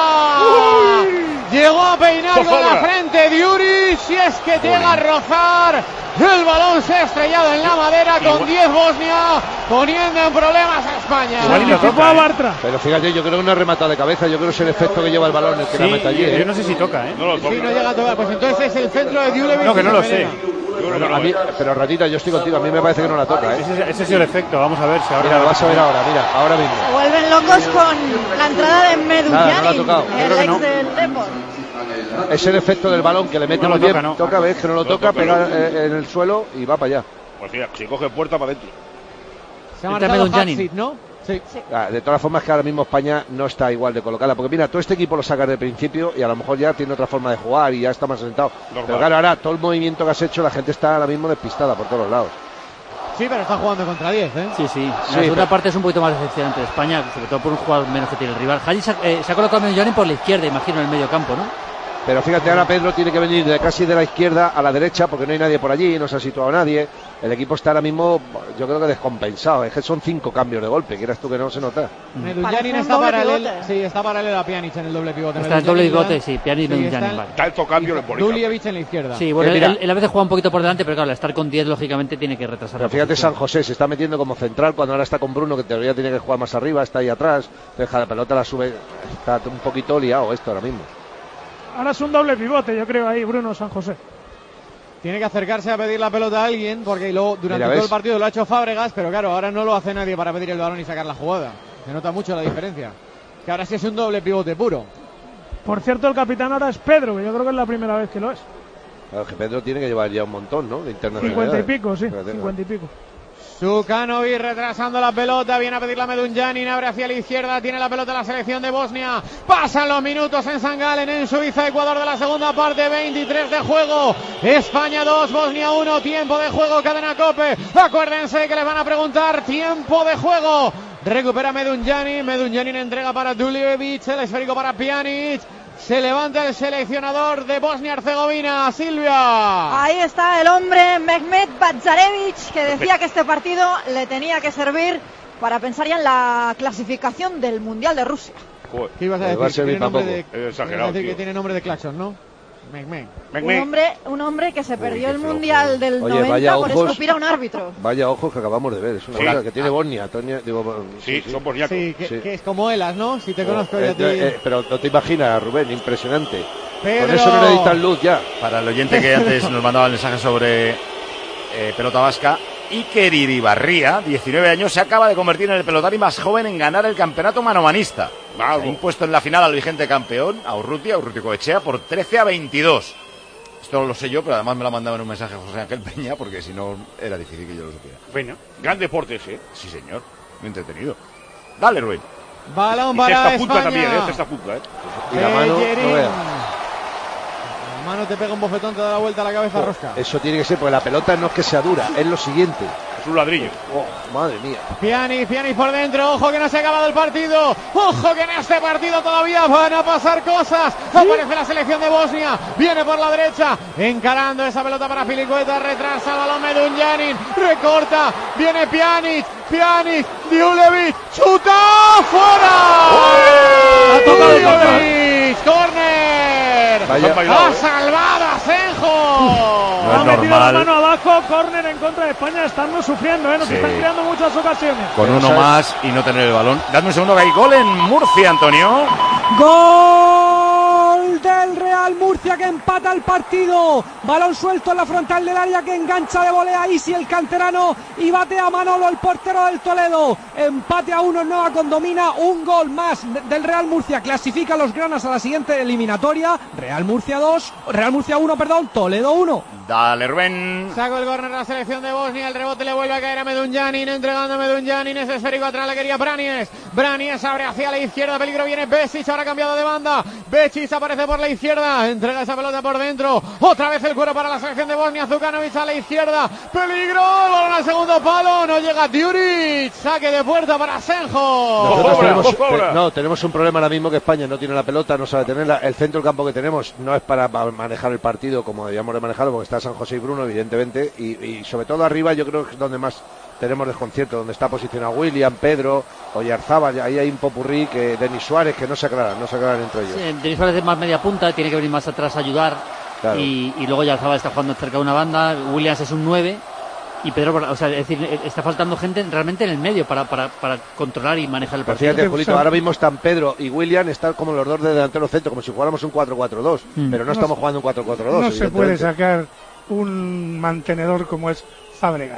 Llegó a peinar con la frente Djuric, si es que llega a rozar. El balón se ha estrellado en la madera con diez Bosnia, poniendo en problemas a España. Pero fíjate, yo creo que no es remata de cabeza, yo creo que es el efecto que lleva el balón el que la mete allí. yo ¿eh? no sé si toca, ¿eh? No lo Sí, no llega a tocar, pues entonces es el centro de Djuljevic. No, que no lo sé. Bueno, a mí, pero Ratita, yo estoy contigo, a mí me parece que no la toca, ¿eh? Ese, ese es el efecto, vamos a ver si ahora... Mira, lo vas a ver ahora, mira, ahora mismo. Se vuelven locos con la entrada de Nada, no la ha Medullanin, tocado. Yo el creo que ex no. del Depor. Es el efecto del balón que le mete No muy lo bien, toca, no. toca, ves que no lo No lo toca, toca, pega no. eh, en el suelo y va para allá. Pues mira, si coge puerta para adentro. Se ha Entra marcado Medullanin. Hatsit, ¿no? Sí. Ah, de todas formas que ahora mismo España no está igual de colocada, porque mira, todo este equipo lo saca de principio y a lo mejor ya tiene otra forma de jugar y ya está más asentado. Normal. Pero claro, ahora todo el movimiento que has hecho, la gente está ahora mismo despistada por todos los lados. Sí, pero está jugando contra diez, ¿eh? Sí, sí. La Sí, segunda pero- parte es un poquito más decepcionante de España, sobre todo por un jugador menos que tiene el rival. Hadji se, ha- eh, se ha colocado a Medullanin por la izquierda, imagino, en el medio campo, ¿no? Pero fíjate, ahora Pedro tiene que venir de casi de la izquierda a la derecha porque no hay nadie por allí, no se ha situado nadie. El equipo está ahora mismo, yo creo que descompensado. Es que son cinco cambios de golpe, quieras tú que no se nota. Medullanin Parece un está doble paralelo, pivote. sí, está paralelo a Pjanic en el doble pivote. Está el doble Medullanin, pivote, sí, Pjanic y sí, Medullanin, está el- vale. Tanto cambio le pone. Djuljevic en la izquierda. Sí, bueno, Eh, mira. él, él a veces juega un poquito por delante, pero claro, al estar con diez, lógicamente, tiene que retrasar Pero la fíjate, posición. San José se está metiendo como central cuando ahora está con Bruno, que en teoría tiene que jugar más arriba, está ahí atrás, deja la pelota, la sube, está un poquito liado esto ahora mismo. Ahora es un doble pivote, yo creo, ahí, Bruno San José. Tiene que acercarse a pedir la pelota a alguien, porque luego durante Mira, todo ¿ves? el partido lo ha hecho Fábregas, pero claro, ahora no lo hace nadie para pedir el balón y sacar la jugada. Se nota mucho la diferencia. Que ahora sí es un doble pivote puro. Por cierto, el capitán ahora es Pedro, que yo creo que es la primera vez que lo es. Claro, que Pedro tiene que llevar ya un montón, ¿no? De internacionalidad. Cincuenta y pico, sí, Fíjate, cincuenta y pico. Sukanovic retrasando la pelota, viene a pedir la Medullanin, abre hacia la izquierda, tiene la pelota la selección de Bosnia, pasan los minutos en San Galen, en Suiza, Ecuador de la segunda parte, veintitrés de juego, España dos, Bosnia uno, tiempo de juego, cadena COPE, acuérdense que les van a preguntar tiempo de juego, recupera Medullanin, Medullanin entrega para Djuljevic, el esférico para Pjanic, se levanta el seleccionador de Bosnia-Herzegovina, Silvia. Ahí está el hombre Mehmet Badzarevic, que decía que este partido le tenía que servir para pensar ya en la clasificación del Mundial de Rusia. ¿Qué ibas a Le decir? va a servir Tiene nombre para de- poco. Es exagerado, ibas a decir tío. que tiene nombre de claxon, ¿no? Mehmet. Un hombre, un hombre que se perdió qué el flojo. Mundial del Oye, noventa vaya por ojos. escupir a un árbitro. Vaya ojos que acabamos de ver, es una Sí. cosa que tiene Bosnia, Toña, digo, Sí, son bosniacos. Sí, que, Sí. que es como Elas, ¿no? Si te Oh, conozco yo eh, a ti. eh, pero no te imaginas, Rubén, impresionante. Pedro. Con eso no necesitan luz ya. Para el oyente que antes nos mandaba el mensaje sobre eh, pelota vasca, Iker Iribarría, diecinueve años, se acaba de convertir en el pelotari más joven en ganar el campeonato manomanista. Bravo. Ha impuesto en la final al vigente campeón, a Urrutia, Urrutia Coechea, por trece a veintidós. Esto lo sé yo, pero además me lo ha mandado en un mensaje José Ángel Peña, porque si no era difícil que yo lo supiera. Bueno, gran deporte ese, ¿eh? Sí, señor. Muy entretenido. Dale, Rubén. Balón Y para sexta España. punta también, ¿eh? Sexta punta, ¿eh? Y la mano, no Bellerín. veas. La mano te pega un bofetón, te da la vuelta a la cabeza, Oh, rosca. eso tiene que ser, porque la pelota no es que sea dura, es lo siguiente. Es un ladrillo. Oh, madre mía. Piani, Piani por dentro, ojo que no se ha acabado el partido, ojo que en este partido todavía van a pasar cosas. Aparece la selección de Bosnia, viene por la derecha, encarando esa pelota para Pilicueta, retrasa el balón Medunjanin, recorta, viene Pjanic, Pjanic, Diulevic, chuta, fuera. Ha tocado el Diulevic, córner. Vaya. Ha salvado a Senjo. No Ha es metido la normal. mano abajo, córner en contra de España. Estamos sufriendo, ¿eh? Nos Sí. están creando muchas ocasiones. Con uno más y no tener el balón. Dadme un segundo que hay gol en Murcia, Antonio. Gol del Real Murcia que empata el partido. Balón suelto en la frontal del área que engancha de volea Isi el canterano y bate a Manolo el portero del Toledo. Empate a uno en Nueva Condomina. Un gol más del Real Murcia. Clasifica a los granas a la siguiente eliminatoria. Real Murcia dos, Real Murcia uno, perdón, Toledo uno. Dale, Rubén. Sacó el córner la selección de Bosnia, el rebote le vuelve a caer a Medunjanin, entregando a Medunjanin, ese esférico atrás le quería Branies, Branies abre hacia la izquierda, peligro viene Besic, ahora ha cambiado de banda, Besic aparece por la izquierda, entrega esa pelota por dentro, otra vez el cuero para la selección de Bosnia, Zukanovic a la izquierda, peligro, el balón al segundo palo, no llega Djuric, saque de puerta para Senjo. Nosotros Obra, tenemos, obra. te- no, tenemos un problema ahora mismo que España no tiene la pelota, no sabe tenerla. El centro del campo que tenemos no es para pa- manejar el partido como debíamos de manejarlo, porque está San José y Bruno, evidentemente, y, y sobre todo arriba yo creo que es donde más tenemos desconcierto, donde está posicionado William, Pedro, Oyarzábal, ahí hay un popurrí, que Denis Suárez, que no se aclaran, no se aclaran entre ellos. Sí, Denis Suárez es más media punta, tiene que venir más atrás a ayudar. Claro. Y, y luego ya Zabal está jugando cerca de una banda. Williams es un nueve. Y Pedro, por- o sea, es decir, está faltando gente realmente en el medio para, para, para controlar y manejar el Pero partido. fíjate, Julito, ahora mismo están Pedro y William, están como los dos de delantero centro, como si jugáramos un cuatro cuatro dos, Mm. pero no, No estamos se- jugando un cuatro cuatro dos. No se puede evidentemente. sacar un mantenedor como es Fábregas.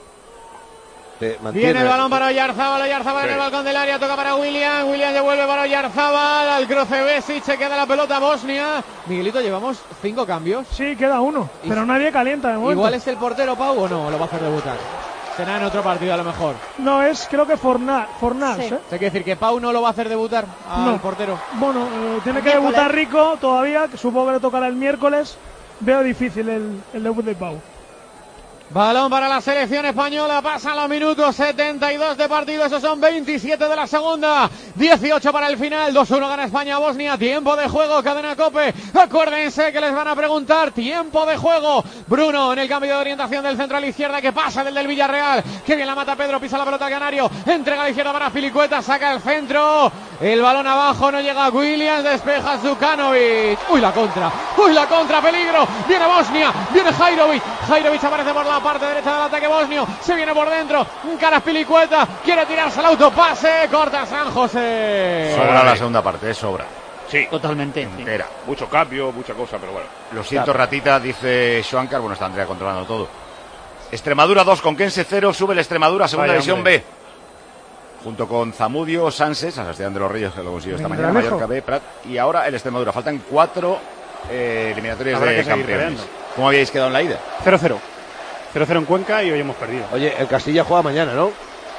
Te mantiene- Viene el balón para Oyarzábal, Oyarzábal Sí. en el balcón del área, toca para William, William devuelve para Oyarzábal, al cruce Besic, se queda la pelota Bosnia. Miguelito, llevamos cinco cambios. Sí, queda uno, Y- pero nadie calienta de momento. Igual es el portero Pau o no, lo va a hacer debutar. Será en otro partido a lo mejor. No, es creo que Fornal, Fornals, Sí. ¿eh? Se quiere decir que Pau no lo va a hacer debutar al No. portero. Bueno, eh, tiene El que miércoles. debutar Rico todavía, que supongo que le tocará el miércoles. Veo difícil el, el debut de Pau. Balón para la selección española, pasan los minutos setenta y dos de partido, esos son veintisiete de la segunda, dieciocho para el final, dos uno gana España a Bosnia, tiempo de juego, cadena COPE, acuérdense que les van a preguntar, tiempo de juego, Bruno en el cambio de orientación del centro a la izquierda, que pasa del del Villarreal, que bien la mata Pedro, pisa la pelota al Canario, entrega a la izquierda para Filicueta, saca el centro, el balón abajo, no llega Williams, despeja Zukanovic, uy la contra, uy la contra, peligro, viene Bosnia, viene Jairovic, Jairovic aparece por la parte derecha del ataque bosnio, se viene por dentro, Caras Pilicueta, quiere tirarse al autopase, corta San José. Sobra la segunda parte, es sobra. Sí. Totalmente. sí. Entera. Mucho cambio, mucha cosa, pero bueno. Lo siento, ratita, dice Schwankar. Bueno, está Andrea controlando todo. Extremadura dos, Conquense cero, sube el Extremadura, segunda Vaya, división hombre. B. Junto con Zamudio, Sanse, San Sebastián de los Reyes, que lo consiguió esta Venga, mañana, lejos. Mallorca B, Prat, y ahora el Extremadura. Faltan cuatro eh, eliminatorias Habrá de que seguir campeones. peleando. ¿Cómo habíais quedado en la ida? cero cero. cero cero en Cuenca y hoy hemos perdido. Oye, el Castilla juega mañana, ¿no?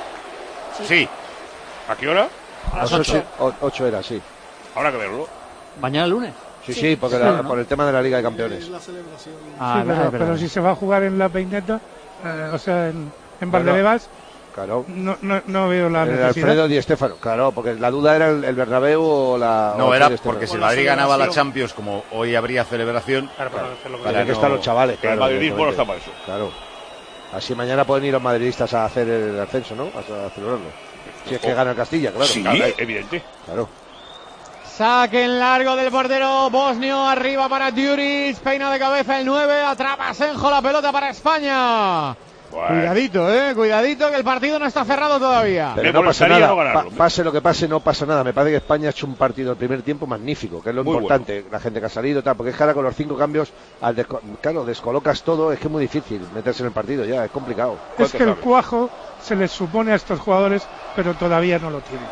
Sí. ¿A qué hora? A las ocho, o- ocho era, sí. Habrá que verlo. Mañana lunes. Sí, sí, porque Sí, la- ¿no? por el tema de la Liga de Campeones. Ah, Sí, es verdad, pero, es verdad. pero si se va a jugar en la Peineta, eh, o sea, en, en Valdebebas, Claro. no, no, no veo la El necesidad. Alfredo Di Stéfano, claro, porque la duda era el, el Bernabéu o la. No, o el era Di Stéfano. porque si el Madrid ganaba la Champions, como hoy habría celebración, Claro, para hacerlo Tienen para que no- estar los chavales, Que el claro. madridismo no está evidentemente. para eso. Claro. Así mañana pueden ir los madridistas a hacer el ascenso, ¿no? A, a celebrarlo. Si es que gana el Castilla, claro. Sí, Claro, evidente. claro. Saque en largo del portero bosnio, arriba para Djuric, peina de cabeza el nueve, atrapa Senjo la pelota para España. Bueno. Cuidadito, eh, cuidadito que el partido no está cerrado todavía. Pero Me no pasa molestaría nada. no ganarlo. Pa- pase lo que pase, no pasa nada. Me parece que España ha hecho un partido el primer tiempo magnífico, que es lo Muy importante. La gente que ha salido, tal, porque es que ahora con los cinco cambios, al desco- claro, descolocas todo, es que es muy difícil meterse en el partido ya, es complicado. Es que el sabes? cuajo se les supone a estos jugadores, pero todavía no lo tienen.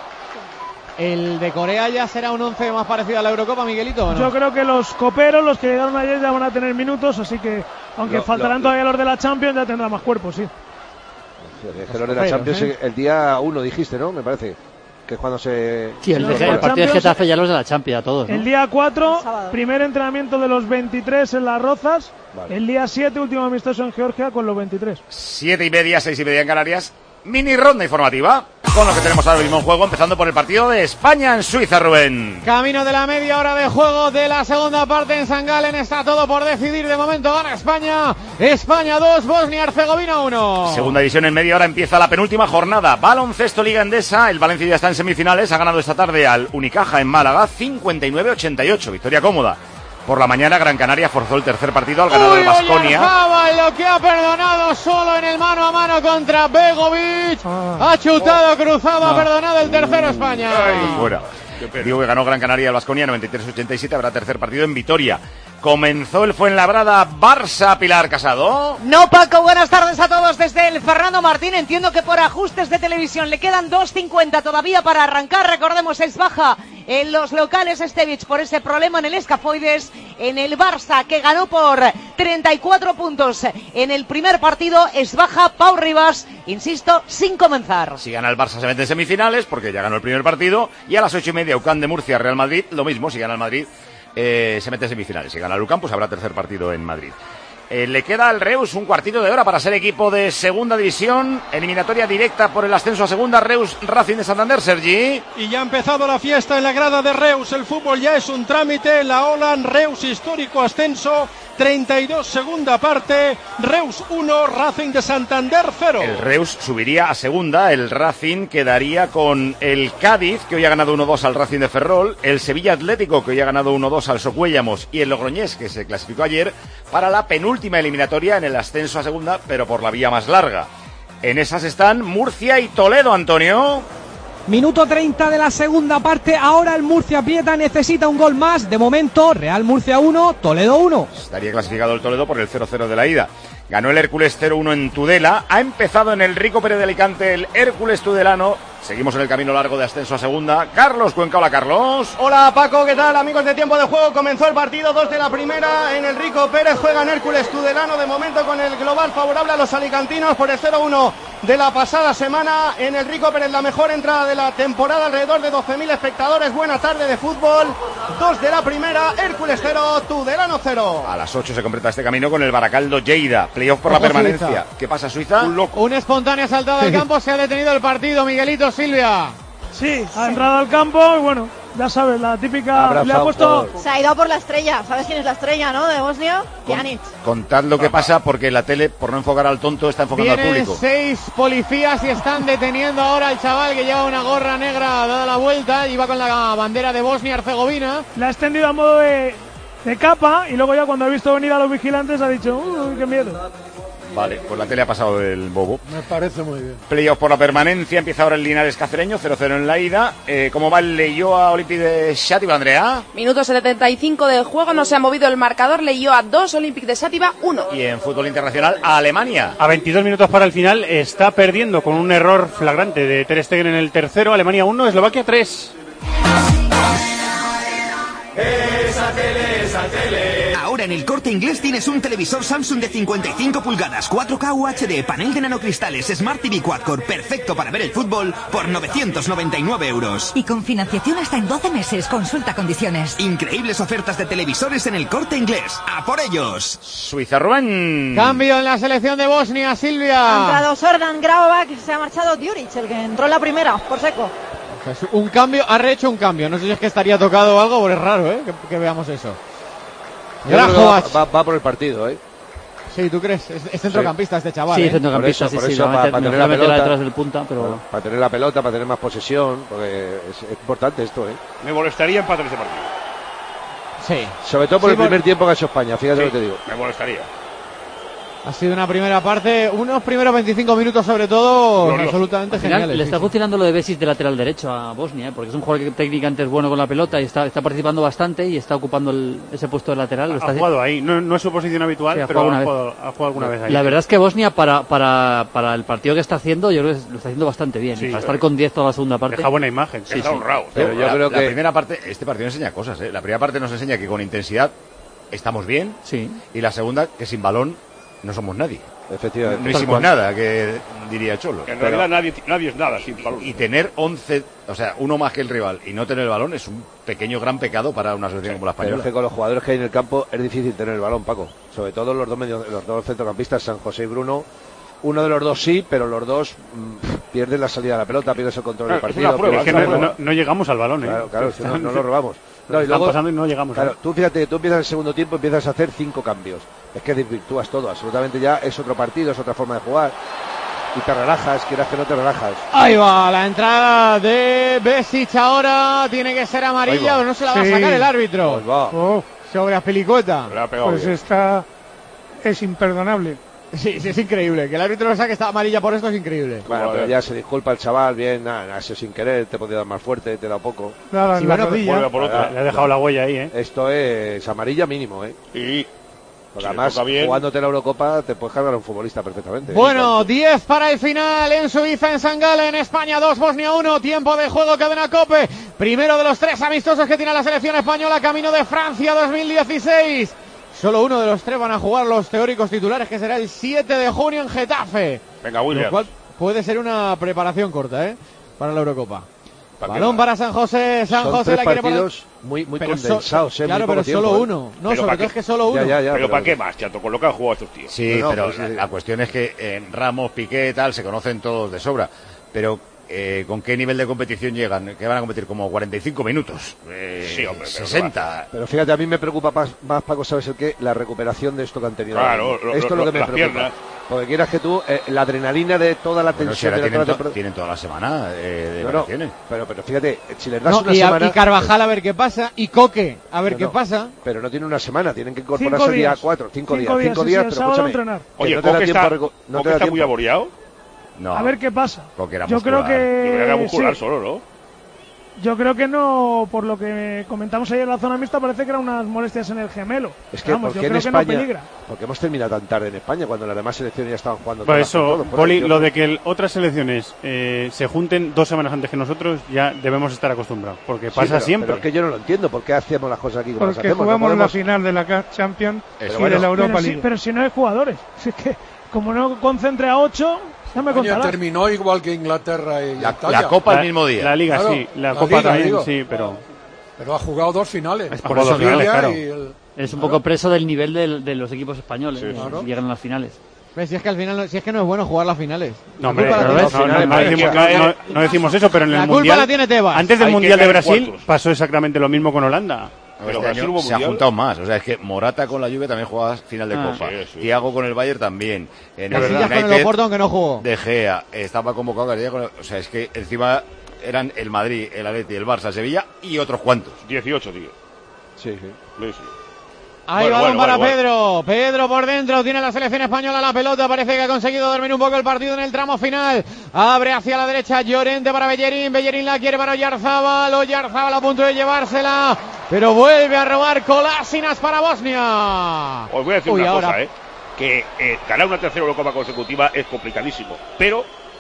El de Corea ya será un once más parecido a la Eurocopa, Miguelito, ¿o no? Yo creo que los coperos, los que llegaron ayer, ya van a tener minutos, así que aunque Lo- faltarán lo- todavía los de la Champions, ya tendrá más cuerpo, sí. Es que los de la Pero, Champions ¿eh? el día uno dijiste, ¿no? Me parece. que es cuando se... Sí, el, se de, el partido de Getafe ya los de la Champions, a todos, ¿no? El día cuatro, primer entrenamiento de los veintitrés en Las Rozas. Vale. El día siete, último amistoso en Georgia con los veintitrés. Siete y media, seis y media en Canarias. Mini ronda informativa con lo que tenemos ahora mismo en juego, empezando por el partido de España en Suiza, Rubén. Camino de la media hora de juego de la segunda parte en San Galen. Está todo por decidir. De momento gana España. España dos, Bosnia-Herzegovina uno. Segunda división en media hora empieza la penúltima jornada. Baloncesto Liga Endesa. El Valencia ya está en semifinales. Ha ganado esta tarde al Unicaja en Málaga cincuenta y nueve a ochenta y ocho. Victoria cómoda. Por la mañana, Gran Canaria forzó el tercer partido al ganar el Baskonia. Lo que ha perdonado solo en el mano a mano contra Begovic. Ah, ha chutado, oh, cruzado, ah, ha perdonado el tercero España. Ay, fuera. Digo que ganó Gran Canaria al Baskonia noventa y tres a ochenta y siete. Habrá tercer partido en Vitoria. Comenzó el Fuenlabrada Barça. Pilar Casado. No, Paco, buenas tardes a todos desde el Fernando Martín. Entiendo que por ajustes de televisión le quedan dos cincuenta todavía para arrancar. Recordemos, es baja en los locales Estevich por ese problema en el escafoides. En el Barça, que ganó por treinta y cuatro puntos en el primer partido, es baja Pau Rivas, insisto, sin comenzar. Si gana el Barça se mete en semifinales porque ya ganó el primer partido. Y a las ocho y media UCAM de Murcia, Real Madrid, lo mismo, si gana el Madrid eh, se mete en semifinales. Si gana el UCAM pues habrá tercer partido en Madrid. Eh, le queda al Reus un cuartito de hora para ser equipo de segunda división. Eliminatoria directa por el ascenso a segunda. Reus Racing de Santander, Sergi. Y ya ha empezado la fiesta en la grada de Reus. El fútbol ya es un trámite. La Olan Reus histórico ascenso. treinta y dos segunda parte. Reus uno, Racing de Santander cero. El Reus subiría a segunda. El Racing quedaría con el Cádiz, que hoy ha ganado uno dos al Racing de Ferrol. El Sevilla Atlético, que hoy ha ganado uno dos al Socuéllamos. Y el Logroñés, que se clasificó ayer para la penúltima última eliminatoria en el ascenso a segunda, pero por la vía más larga. En esas están Murcia y Toledo, Antonio. Minuto treinta de la segunda parte. Ahora el Murcia aprieta, necesita un gol más. De momento, Real Murcia uno, Toledo uno. Estaría clasificado el Toledo por el cero cero de la ida. Ganó el Hércules cero uno en Tudela. Ha empezado en el Rico Pérez de Alicante el Hércules tudelano. Seguimos en el camino largo de ascenso a segunda. Carlos Cuenca, hola Carlos. Hola Paco, ¿qué tal amigos de Tiempo de Juego? Comenzó el partido, dos de la primera en el Rico Pérez, juegan Hércules tudelano de momento con el global favorable a los alicantinos por el cero uno de la pasada semana. En el Rico Pérez la mejor entrada de la temporada, alrededor de doce mil espectadores, buena tarde de fútbol, dos de la primera, Hércules cero, Tudelano cero. A las ocho se completa este camino con el Baracaldo Lleida, playoff por Ojo la permanencia. Suiza. ¿Qué pasa, Suiza? Un, loco. Un espontánea saltada al campo, se ha detenido el partido, Miguelito Silvia. Sí, ha entrado al campo y bueno, ya sabes, la típica... Abrazado, le ha puesto... Se ha ido por la estrella. ¿Sabes quién es la estrella, no? De Bosnia. Pjanic. Contad lo que pasa porque la tele, por no enfocar al tonto, está enfocando Vienen al público. Seis policías y están deteniendo ahora al chaval que lleva una gorra negra dada la vuelta y va con la bandera de Bosnia-Herzegovina. La ha extendido a modo de, de capa y luego ya cuando ha visto venir a los vigilantes ha dicho, uy, qué miedo. Vale, pues la tele ha pasado el bobo. Me parece muy bien. Playoff por la permanencia, empieza ahora el Linares Cacereño, cero cero en la ida. Eh, ¿Cómo va el Leioa Olympique de Xàtiva, Andrea? Minuto setenta y cinco del juego, no se ha movido el marcador. Leioa dos, Olympique de Xàtiva uno. Y en fútbol internacional, a Alemania. A veintidós minutos para el final, está perdiendo con un error flagrante de Ter Stegen en el tercero. Alemania uno, Eslovaquia tres. Esa tele, esa tele. Ahora en el Corte Inglés tienes un televisor Samsung de cincuenta y cinco pulgadas, cuatro K U H D, panel de nanocristales, Smart T V Quad-Core, perfecto para ver el fútbol, por novecientos noventa y nueve euros. Y con financiación hasta en doce meses, consulta condiciones. Increíbles ofertas de televisores en el Corte Inglés. ¡A por ellos! Suiza, Rubén. Cambio en la selección de Bosnia, Silvia. Ha entrado Sordan Graovac, se ha marchado Djuric, el que entró en la primera, por seco. Un cambio, ha rehecho un cambio. No sé si es que estaría tocado o algo, pero es raro, ¿eh? Que, que veamos eso. Va, va, va por el partido, ¿eh? Sí, ¿tú crees? Es, es centrocampista sí. Este chaval. Sí, ¿eh? centrocampista, por eso, sí, por sí. eso, Para, para, para tener la pelota detrás del punta, pero... Para tener la pelota, para tener más posesión, porque es, es importante esto, ¿eh? Me molestaría empatar ese partido. Sí. Sobre todo por sí, el primer por... tiempo que ha hecho España, fíjate sí, lo que te digo. Me molestaría. Ha sido una primera parte, unos primeros veinticinco minutos sobre todo, Glorioso. absolutamente geniales. Le está sí, funcionando sí. lo de Besis de lateral derecho a Bosnia, ¿eh? Porque es un jugador que técnicamente es bueno con la pelota y está, está participando bastante y está ocupando el, ese puesto de lateral. Lo ha está jugado ahí, no, no es su posición habitual, sí, pero ha jugado, ha jugado, ha jugado alguna vez ahí. La verdad es que Bosnia para, para, para el partido que está haciendo, yo creo que lo está haciendo bastante bien. Sí, para estar con diez toda la segunda parte. Deja buena imagen. Sí, está sí. honrado. Pero yo la, creo que la primera parte, este partido enseña cosas, ¿eh? La primera parte nos enseña que con intensidad estamos bien. Sí. Y la segunda, que sin balón no somos nadie. Efectivamente. No hicimos nada, que diría Cholo. En realidad nadie, nadie es nada sin balón. Y tener once, o sea, uno más que el rival y no tener el balón es un pequeño gran pecado para una selección como la Pero española. es que con los jugadores que hay en el campo es difícil tener el balón, Paco. Sobre todo los dos medio, los dos centrocampistas, San José y Bruno. Uno de los dos sí, pero los dos mmm, pierden la salida de la pelota, pierden el control del partido. Es una prueba, es que no, no, no llegamos al balón, ¿eh? Claro, claro, si no, no lo robamos. No, y luego, pasando y no llegamos. Claro, tú fíjate, tú empiezas el segundo tiempo, empiezas a hacer cinco cambios. Es que desvirtúas todo, absolutamente ya es otro partido, es otra forma de jugar. Y te relajas, quieras que no te relajas. Ahí va, la entrada de Besic ahora, tiene que ser amarilla o no se la va Sí. a sacar el árbitro. Pues va. Oh, Sobre Azpilicueta. pues esta es imperdonable. Sí, sí, es increíble. Que el árbitro lo saque esta amarilla por esto es increíble. Bueno, pero ya se disculpa el chaval, bien, nada, nada, eso sin querer, te podía dar más fuerte, te da poco. Nada, Sí, en la bueno, rodilla. Vuelve por otra. Le ha dejado la huella ahí, ¿eh? Esto es amarilla mínimo, ¿eh? Y Porque si le además, toca bien. jugándote la Eurocopa, te puedes cargar a un futbolista perfectamente. ¿eh? Bueno, diez para el final en Suiza, en San Galen, en España dos, Bosnia uno, tiempo de juego, cadena COPE. Primero de los tres amistosos que tiene la selección española, camino de Francia dos mil dieciséis. Solo uno de los tres van a jugar los teóricos titulares, que será el siete de junio en Getafe. Venga, Williams. Lo cual puede ser una preparación corta, ¿eh? Para la Eurocopa. ¿Para Balón qué? para San José, San Son José tres la quiere poner. partidos muy, muy Pero so- condensados, ¿eh? Claro, muy pero poco tiempo, solo ¿eh? uno. No, Pero sobre ¿para todo qué? es que solo uno. Ya, ya, ya, pero pero- ¿para qué más, chato? Con lo que han jugado estos tíos. Sí, No, no, pero pues, la, sí. la cuestión es que en Ramos, Piqué, tal, se conocen todos de sobra. Pero eh, ¿con qué nivel de competición llegan? Que van a competir como cuarenta y cinco minutos. Eh, Sí, hombre, pero sesenta. Pero fíjate, a mí me preocupa más, más Paco, ¿sabes el qué? La recuperación de esto que han tenido. Claro, ahora. lo- esto lo- es lo que me las preocupa. piernas. Porque quieras que tú, eh, la adrenalina de toda la Bueno, si tensión ahora de la tienen, toda to- temporada- tienen toda la semana eh, de No, no, vacaciones. pero, pero fíjate, si les das No, una y, a- semana... y Carvajal a ver qué pasa, y Coque a ver No, qué no, pasa. Pero no tiene una semana, tienen que Cinco incorporarse el día días. cuatro, cinco, Cinco días, cinco sí, días, sí, el pero sábado escúchame, entrenar. que Oye, no te da Coque tiempo está, a reco- no Coque te da está muy tiempo. aboreado. No, A ver qué pasa. porque era Yo creo muscular. Yo creo que que muscular sí. solo, ¿no? Yo creo que no, por lo que comentamos ayer en la zona mixta, parece que eran unas molestias en el gemelo. Es que, Vamos, ¿por yo qué en creo que España? no peligra. Porque hemos terminado tan tarde en España cuando las demás selecciones ya estaban jugando. Por todas con eso, todo. Por Poli, yo- lo de que el- otras selecciones eh, se junten dos semanas antes que nosotros, ya debemos estar acostumbrados. Porque Sí, pasa pero- siempre. Pero es que yo no lo entiendo. ¿Por qué hacemos las cosas aquí como las Porque hacemos? No jugamos podemos- la final de la Cup Champions Pero y bueno, de la Europa pero, sí, League. pero si no hay jugadores, si es que como no concentre a ocho, ya me España contarás. terminó igual que Inglaterra y La, Italia. la Copa La- el mismo día. La Liga Claro, sí, la, la Copa Liga, también digo. sí, pero... Pero ha jugado dos finales. Es Con por dos Sevilla finales, claro. y el- Es un poco preso del nivel del- de los equipos españoles, Sí, eh, claro. llegan a las finales. Ves, si es que al final, no- si es que no es bueno jugar las finales. No, La hombre, culpa la no, tiene- no, no, no Finales, decimos, España. no- no- no decimos eso, pero en el La culpa Mundial... la tiene Tebas. Antes del Hay que Mundial de caer en Brasil cuartos. pasó exactamente lo mismo con Holanda. Pero Pero este Brasil año hubo se ha mundial. juntado más. O sea, es que Morata con la Juve también jugaba final de Ah. Copa. Sí, sí. Thiago con el Bayern también. En el Casillas con el United, Oporto, aunque no jugó. De Gea estaba convocado García con el- o sea, es que encima eran el Madrid, el Atleti, el Barça, el Sevilla y otros cuantos. dieciocho, tío. Sí, sí. Sí, sí. Ahí Bueno, balón bueno, para bueno, Pedro. Pedro por dentro. Tiene la selección española la pelota. Parece que ha conseguido dormir un poco el partido en el tramo final. Abre hacia la derecha Llorente para Bellerín. Bellerín la quiere para Oyarzábal. Oyarzábal a punto de llevársela. Pero vuelve a robar Kolásinas para Bosnia. Os voy a decir Uy, una ahora- cosa, ¿eh? Que eh, ganar una tercera Eurocopa consecutiva es complicadísimo. Pero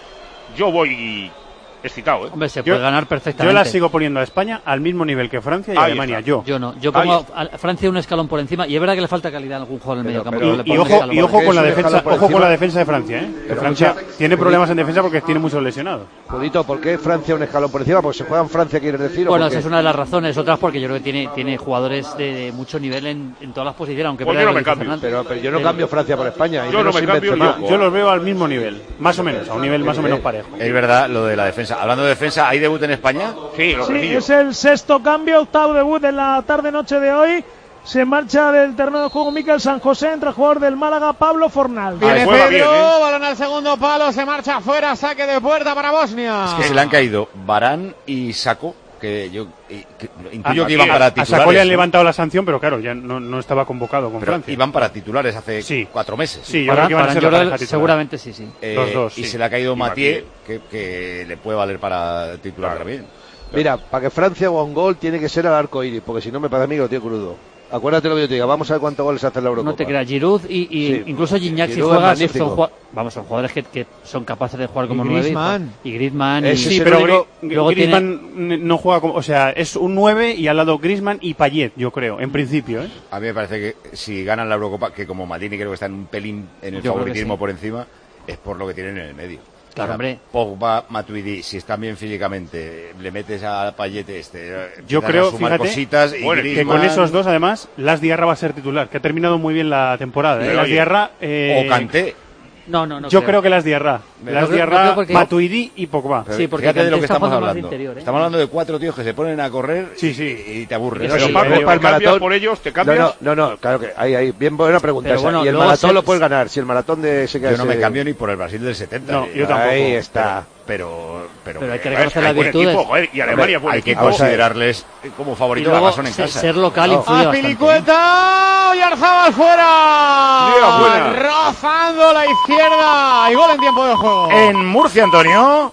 yo voy excitado, ¿eh? Hombre, se Yo- puede ganar Yo perfectamente. la sigo poniendo a España al mismo nivel que Francia y Ahí Alemania. está. Yo. Yo no. Yo Ahí pongo a a Francia un escalón por encima. Y es verdad que le falta calidad a algún jugador en el Pero- medio campo. pero- pero le Y pongo un ojo, escalón y por ojo con la Porque es un defensa, escalón por ojo con encima. la defensa de Francia, ¿eh? Que Pero Francia escucha, tiene problemas en defensa porque tiene muchos lesionados. Judito, ¿por qué Francia un escalón por encima? Porque se juega en Francia, ¿quieres decir? o Bueno, por esa qué? es una de las razones. Otras porque yo creo que tiene, tiene jugadores de, de mucho nivel en, en todas las posiciones. Aunque Pues es yo verdad no me que dice cambio. Fernández. Pero, pero yo no cambio Francia por España. y Yo no menos me sin cambio Benzema. yo. Yo los veo al mismo nivel, más o menos, a un nivel más o menos parejo. Es verdad lo de la defensa. Hablando de defensa, ¿hay debut en España? Sí, lo Sí, pillo. es el sexto cambio, octavo debut en la tarde-noche de hoy. Se marcha del terreno de juego Miquel San José, entra el jugador del Málaga, Pablo Fornal. Viene juega Pedro, bien, ¿eh? balón al segundo palo, se marcha afuera, saque de puerta para Bosnia. Es que se le han caído Varane y Saco, que yo y- que- intuyo A- que iban a- para A Sacco titulares. le han ¿no? levantado la sanción, pero claro, ya no, no estaba convocado con Pero Francia. iban para titulares hace Sí. cuatro meses. Sí, yo Para- creo que van a para- ser yo la creo- pareja titular. seguramente sí, sí. Eh, Los dos, y sí. se le ha caído Y Mathieu, que, que le puede valer para titular también. Mira, para que Francia haga un gol tiene que ser al arco iris, porque si no me parece a mí que lo tiene crudo. Acuérdate lo que yo te diga, vamos a ver cuántos goles hace la Eurocopa. No te creas, Giroud y, y sí. incluso Gignac si juega, son, son, vamos, son jugadores que, que son capaces de jugar como y nueve. Griezmann. Y Griezmann. Y, sí, pero único, luego Griezmann tiene... no juega como, o sea, es un nueve y al lado Griezmann y Payet, yo creo, en principio, ¿eh? A mí me parece que si ganan la Eurocopa, que como Maldini creo que está en un pelín en el yo favoritismo sí. por encima, es por lo que tienen en el medio. Claro, hombre. Pogba, Matuidi, si están bien físicamente, le metes a Payet este. Yo creo, fíjate, cositas y bueno, que con esos dos, además, Las Diarra va a ser titular, que ha terminado muy bien la temporada. ¿eh? Las Diarra. Eh... O Kanté. No, no, no. Yo creo, creo que Las Diarra. Las Diarra, no Matuidi y Pogba. Pero sí, porque fíjate de lo que estamos hablando. Interior, ¿eh? Estamos hablando de cuatro tíos que se ponen a correr sí, sí. y, y te aburren. Pero, sí, Paco, pero para el maratón por ellos, ¿te cambias? No, no, no, claro que ahí, ahí, bien buena pregunta esa. Bueno, y el maratón se... lo puedes ganar. Si el maratón de se queda Yo no ese... me cambio ni por el Brasil del setenta. No, yo tampoco. Ahí está. Pero, pero, pero hay que reconocer las virtudes. Equipo, joder, y Alemania hay que considerarles como favorito de la razón en ser, casa. Ser local no. influye bastante. Pilicueta, Oyarzabal fuera. Rozando la izquierda. Y gol en tiempo de juego. En Murcia, Antonio.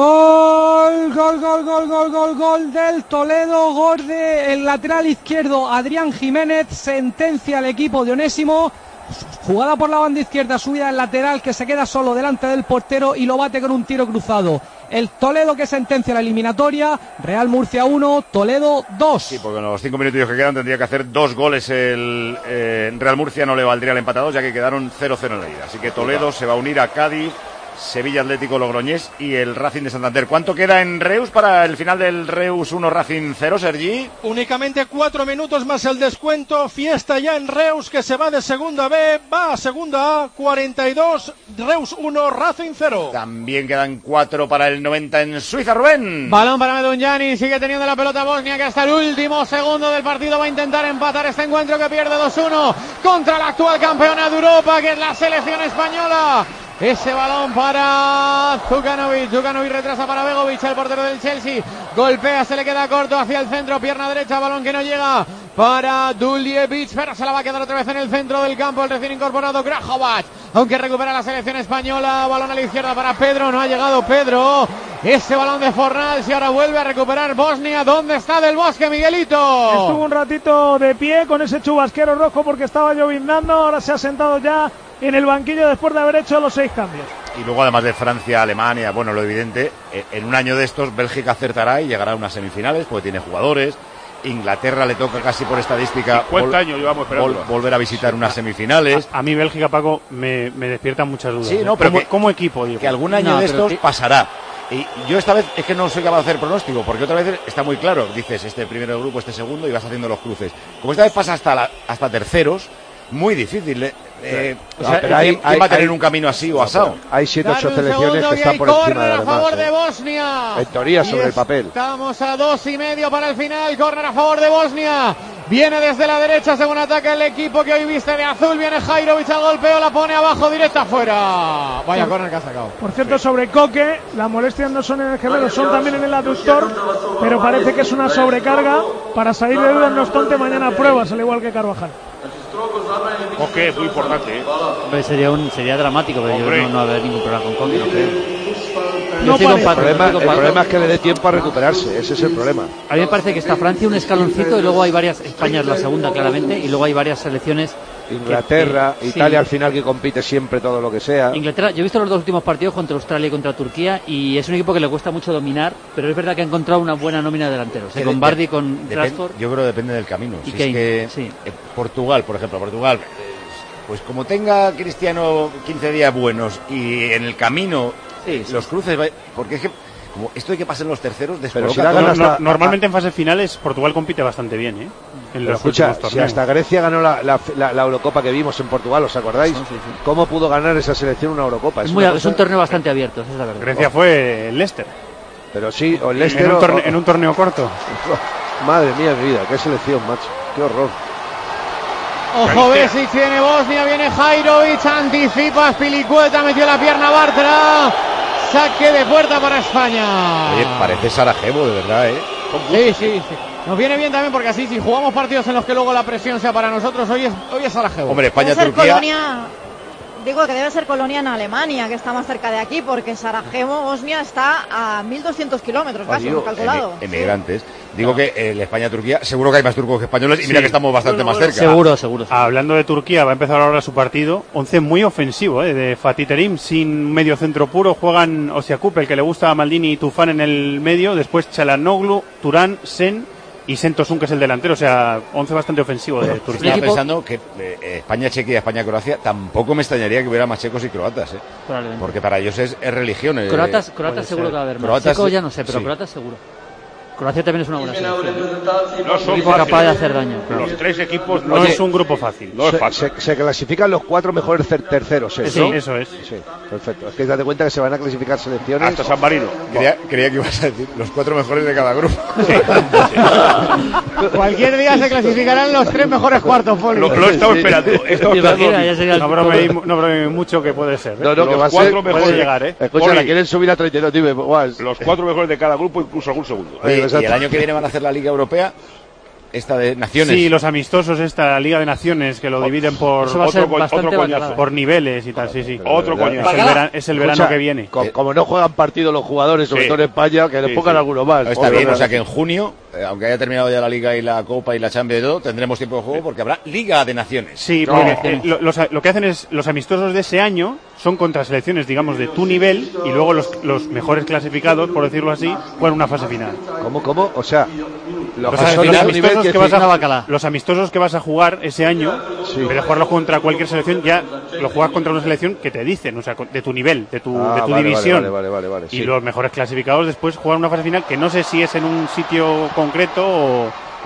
Gol, gol, gol, gol, gol, gol, gol del Toledo, gol del lateral izquierdo Adrián Jiménez, sentencia al equipo de Onésimo. Jugada por la banda izquierda, subida al lateral que se queda solo delante del portero y lo bate con un tiro cruzado. El Toledo que sentencia la eliminatoria. Real Murcia uno, Toledo dos. Sí, porque en los cinco minutos que quedan tendría que hacer dos goles el eh, Real Murcia, no le valdría el empatado ya que quedaron cero cero en la ida. Así que Toledo se va a unir a Cádiz, Sevilla Atlético Logroñés y el Racing de Santander. ¿Cuánto queda en Reus para el final del Reus uno Racing cero, Sergi? Únicamente cuatro minutos más el descuento. Fiesta ya en Reus que se va de segunda B, va a segunda A, cuarenta y dos, Reus uno, Racing cero. También quedan cuatro para el noventa en Suiza, Rubén. Balón para Medunjani, sigue teniendo la pelota Bosnia que hasta el último segundo del partido va a intentar empatar este encuentro que pierde dos uno contra la actual campeona de Europa que es la selección española. Ese balón para Zukanovic, Zukanovic retrasa para Begovic, el portero del Chelsea, golpea, se le queda corto hacia el centro, pierna derecha, balón que no llega para Duljevic, pero se la va a quedar otra vez en el centro del campo, el recién incorporado Grahovac, aunque recupera la selección española, balón a la izquierda para Pedro, no ha llegado Pedro, ese balón de Fornals y ahora vuelve a recuperar Bosnia. ¿Dónde está Del Bosque, Miguelito? Estuvo un ratito de pie con ese chubasquero rojo porque estaba lloviznando, ahora se ha sentado ya en el banquillo después de haber hecho los seis cambios. Y luego además de Francia, Alemania, bueno, lo evidente, en un año de estos Bélgica acertará y llegará a unas semifinales porque tiene jugadores. Inglaterra le toca casi por estadística cincuenta años llevamos vol volver a visitar unas semifinales. A, a mí Bélgica, Paco, me, me despierta muchas dudas. Sí, no, pero como, que, como equipo, digo. Que algún año no, de estos que... pasará. Y yo esta vez es que no soy capaz de hacer pronóstico, porque otra vez está muy claro. Dices este primero del grupo, este segundo, y vas haciendo los cruces. Como esta vez pasa hasta, la, hasta terceros, muy difícil. ¿eh? Eh, no, o sea, pero hay, ¿quién, ¿quién hay, va a tener hay, un camino así o asado? Hay siete o ocho selecciones que están por encima de las a favor demás, de ¿eh? Bosnia. En teoría, sobre el papel. Estamos a dos y medio para el final. Córner a favor de Bosnia. Viene desde la derecha según ataca el equipo que hoy viste de azul. Viene Jairovic al golpeo, la pone abajo, directa afuera. Vaya córner que ha sacado. Por cierto, sobre Coque, las molestias no son en el gemelo, son también en el aductor, pero parece que es una sobrecarga. Para salir de dudas, no obstante, mañana pruebas, al igual que Carvajal. Coque es muy importante, ¿eh? Hombre, sería, un, sería dramático, pero Hombre. yo no, no haber ningún problema con Coque, no creo. No el, problema, el problema es que le dé tiempo a recuperarse, ese es el problema. A mí me parece que está Francia un escaloncito y luego hay varias, España es la segunda claramente, y luego hay varias selecciones. Inglaterra, que, que, Italia sí. al final que compite siempre todo lo que sea. Inglaterra, yo he visto los dos últimos partidos contra Australia y contra Turquía y es un equipo que le cuesta mucho dominar, pero es verdad que ha encontrado una buena nómina de delanteros, ¿eh? Con Bardi, con Rashford. Yo creo que depende del camino. Y si Kane, es que sí. eh, Portugal, por ejemplo, Portugal, eh, pues como tenga Cristiano quince días buenos y en el camino sí, sí. los cruces, porque es que como esto de que pasen los terceros después si no, no, normalmente en fases finales Portugal compite bastante bien, ¿eh? En los escucha, si hasta Grecia ganó la, la, la, la Eurocopa que vimos en Portugal, ¿os acordáis? Sí, sí, sí. ¿Cómo pudo ganar esa selección una Eurocopa? Es, es, muy, cosa... es un torneo bastante abierto, esa es la verdad. Grecia fue el Leicester. Pero sí, o el Leicester en un, torne o... en un torneo corto. Madre mía, mi vida, qué selección, macho. Qué horror. Ojo, Besic, tiene Bosnia, viene Jairovic, anticipa, Spilicueta, metió la pierna Bartra. Saque de puerta para España. Oye, parece Sarajevo, de verdad, ¿eh? Sí, sí, sí. Nos viene bien también porque así, si jugamos partidos en los que luego la presión sea para nosotros, hoy es, hoy es Sarajevo. Hombre, España-Turquía. Digo que debe ser colonia en Alemania, que está más cerca de aquí, porque Sarajevo, Bosnia, está a mil doscientos kilómetros, casi, hemos calculado. Em, emigrantes. Digo que en España-Turquía, seguro que hay más turcos que españoles, y mira Sí. que estamos bastante Bueno, más cerca. Seguro, seguro. Hablando de Turquía, va a empezar ahora su partido. Once muy ofensivo, ¿eh? De Fatih Terim, sin medio centro puro. Juegan Osiakup, el que le gusta a Maldini, y Tufan en el medio. Después Çalhanoğlu, Turán, Sen y Sentosun, que es el delantero. O sea, once bastante ofensivo de Turquía. Estaba pensando que eh, España-Chequia y España-Croacia tampoco me extrañaría que hubiera más checos y croatas, ¿eh? Probablemente. Porque para ellos es, es religión. eh. Croatas, croatas seguro que va a haber más. Croatas, Checos ya no sé, pero sí. croatas seguro. Croacia también es una buena selección. No son Un equipo fáciles. capaz de hacer daño. Los tres equipos No es un grupo fácil. No es se, fácil. se- se clasifican los cuatro mejores cer- terceros, ¿eh? Sí, ¿no? eso es. Sí, perfecto. Es que date cuenta que se van a clasificar selecciones. Hasta San Marino. Creía, creía que ibas a decir los cuatro mejores de cada grupo. Cualquier día se clasificarán los tres mejores cuartos, Poli. Lo, lo he estado esperando. He estado esperando. Imagina, ya sería el No bromeéis no bromeéis mucho, que puede ser. ¿eh? No, no, que Los va a ser. cuatro puede mejores. llegar, ¿eh? Escucha, Poli. la quieren subir a treinta y dos, dime. guau. Los cuatro mejores de cada grupo, incluso algún segundo. Oye, y exacto. el año que viene van a hacer la Liga Europea, esta de Naciones. Sí, los amistosos, esta Liga de Naciones, que lo dividen por, Eso va a ser Otro co- bastante otro coñazo. bacalao. por niveles y tal, sí, sí. Otro Pero, coñazo. Es el, vera- es el verano Escucha, que viene. co- Como no juegan partido los jugadores, sobre Sí. todo en España, que le Sí, pongan sí. alguno más. Está Joder, bien, o sea ¿verdad? que en junio, eh, aunque haya terminado ya la Liga y la Copa y la Champions y todo, tendremos tiempo de juego porque habrá Liga de Naciones. Sí, No. porque eh, lo, los- lo que hacen es, los amistosos de ese año son contra selecciones, digamos, de tu nivel, y luego los, los mejores clasificados, por decirlo así, juegan una fase final. ¿Cómo, cómo? O sea, los Los, que son de los su nivel, amistosos que que vas una a, bacala. los amistosos que vas a jugar ese año, en vez de jugarlos contra cualquier selección, ya lo juegas contra una selección que te dicen, o sea, con- de tu nivel, de tu, Ah, de tu vale, división. vale, vale, vale, vale, Y sí. los mejores clasificados después juegan una fase final que no sé si es en un sitio concreto o,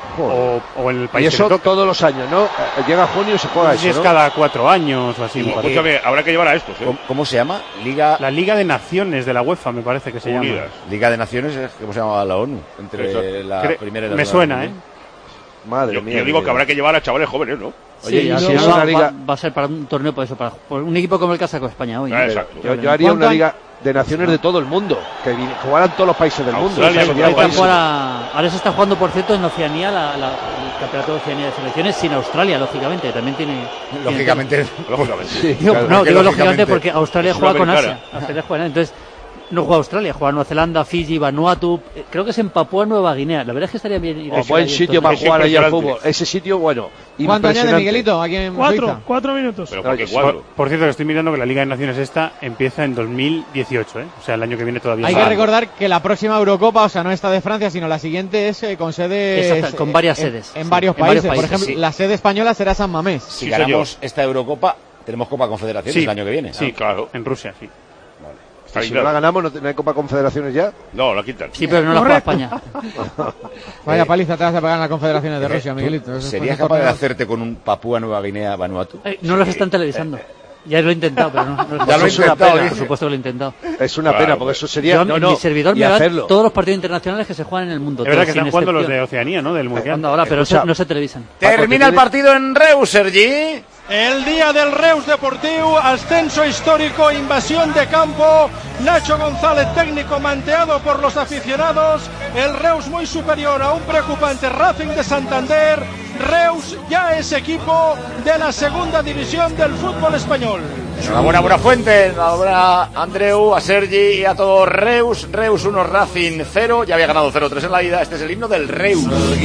o, o en el Y país que eso le toca. todos los años, ¿no? Eh, Llega junio y se juega No sé si eso, es ¿no? cada cuatro años o así. me parece. Escúchame, habrá que llevar a estos, ¿eh? ¿Cómo, cómo se llama? Liga La Liga de Naciones de la UEFA, me parece que se llama. Unidas. Liga de Naciones, es ¿cómo se llama la ONU? Entre Exacto. la Cre- primera y la me segunda suena, ¿eh? Mundial. Madre Yo, mía. yo digo mía. que habrá que llevar a chavales jóvenes, ¿no? Oye, Sí, y al si final es va, una liga- va- va a ser para un torneo, por eso, para por un equipo como el que ha sacado España hoy. ¿no? Ah, exacto. Yo, yo haría ¿Cuánto una hay? liga de naciones de todo el mundo, que vi- jugaran todos los países del mundo. Australia, Eso sería Ahí está guapísimo. ahora, ahora se está jugando, por cierto, en Oceanía, la, la- el campeonato de Oceanía de selecciones, sin Australia, lógicamente. También tiene. tiene- Lógicamente, Lógicamente. Sí, Digo, claro. no, porque digo lógicamente lógicamente porque Australia es juega con Asia. sudamericana. Australia juega, entonces, no juega Australia, juega Nueva Zelanda, Fiji, Vanuatu. eh, Creo que es en Papúa Nueva Guinea. La verdad es que estaría bien ir a Oh, ese buen ahí, sitio entonces. para Es jugar ahí al impresionante. fútbol. Ese sitio, bueno, ¿Cuánto añade impresionante. Miguelito aquí en Cuatro, Suiza? cuatro minutos. Pero ¿por qué Por, cuatro? Por cierto, que estoy mirando que la Liga de Naciones esta empieza en dos mil dieciocho, ¿eh? O sea, el año que viene todavía. Hay está. que recordar que la próxima Eurocopa, o sea, no esta de Francia, sino la siguiente es eh, con sedes. Exacto, con varias en- sedes. En, Sí, varios en varios países. Por países, ejemplo, sí. la sede española será San Mamés. si Sí, ganamos señor. esta Eurocopa, tenemos Copa Confederaciones Sí. el año que viene. Sí, claro. En Rusia, sí. Está Si bien, no la claro. ganamos, ¿no, te- no hay Copa Confederaciones ya? No, la quitan. Sí, pero no la juega Correcto. España. Vaya Eh, paliza te vas a pegar en las confederaciones de Eh, Rusia, ¿tú Miguelito. Eso ¿Serías es capaz de para- hacerte con un Papúa Nueva Guinea Vanuatu? Eh, no los están televisando. Ya lo he intentado, pero no. no Ya lo he Es una intentado, pena. Por dice. supuesto que lo he intentado. Es una Claro, pena, porque eso sería. Yo, no, en no, mi servidor y me dan hacerlo. todos los partidos internacionales que se juegan en el mundo. Es verdad que todos, están sin jugando los de excepción. Oceanía, ¿no? Del Mundial. Anda, ahora, pero Escucha. se- no se televisan. Termina el partido en Reus, Sergi. El día del Reus Deportiu, ascenso histórico, invasión de campo. Nacho González, técnico, manteado por los aficionados. El Reus muy superior a un preocupante Racing de Santander. Reus ya es equipo de la segunda división del fútbol español. Enhorabuena, buena fuente. Enhorabuena a Andreu, a Sergi y a todo Reus. Reus uno, Racing cero. Ya había ganado cero tres en la ida. Este es el himno del Reus.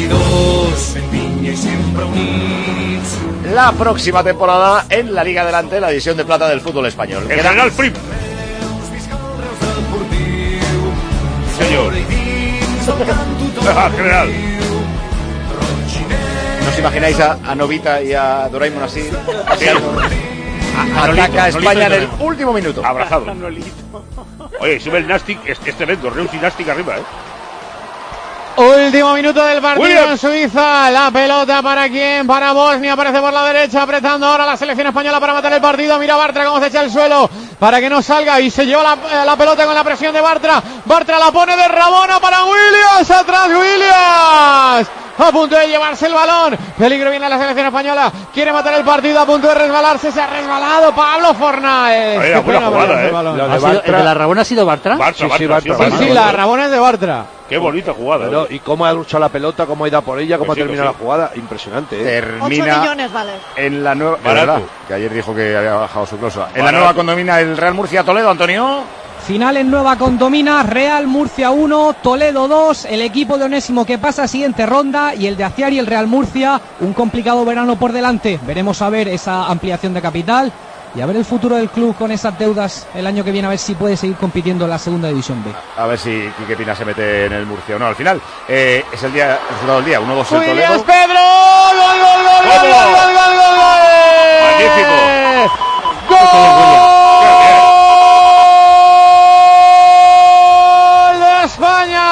La próxima temporada en la Liga Adelante, la división de plata del fútbol español. El Queda- General Fripp. Señor. Ah, General. ¿No os imagináis a, a Novita y a Doraemon así? Sí. A- Nolito, Ataca a Nolito España y en el Doraemon. último minuto. Abrazado. Oye, sube el Nastic, es, es tremendo. Reus y Nastic arriba, ¿eh? Último minuto del partido William. en Suiza. La pelota para quién, para Bosnia. Aparece por la derecha, apretando ahora la selección española para matar el partido. Mira Bartra cómo se echa al suelo para que no salga. Y se lleva la, la pelota con la presión de Bartra. Bartra la pone de Rabona para Williams. Atrás Williams. a punto de llevarse el balón. Peligro viene a la selección española. Quiere matar el partido, a punto de resbalarse. Se ha resbalado Pablo Fornals. Oye, buena jugada, ¿eh? ¿Ha sido, ¿El de la Rabona ha sido Bartra? Bartra, Sí, sí, Bartra, Bartra, Sí, sí, la Rabona es de Bartra. Qué bonita jugada. Bueno, ¿eh? y cómo ha luchado la pelota, cómo ha ido a por ella, cómo Pues ha sí, terminado pues la jugada. Impresionante, ¿eh? ocho Termina millones, vale. en la nueva... Barato. ¿Verdad? Que ayer dijo que había bajado su cláusula. En la Barato. nueva condomina el Real Murcia Toledo, Antonio. Final en Nueva Condomina, Real Murcia uno, Toledo dos, el equipo de Onésimo que pasa a siguiente ronda y el de Aciari, el Real Murcia, un complicado verano por delante. Veremos a ver esa ampliación de capital y a ver el futuro del club con esas deudas el año que viene, a ver si puede seguir compitiendo en la segunda división B. A ver si Quique Pina se mete en el Murcia o no. Al final, eh, es el día, el resultado del día, uno dos el Williams, Toledo. Pedro. Gol, gol, gol, gol, gol, gol, gol, gol, gol. Magnífico. Gol de España.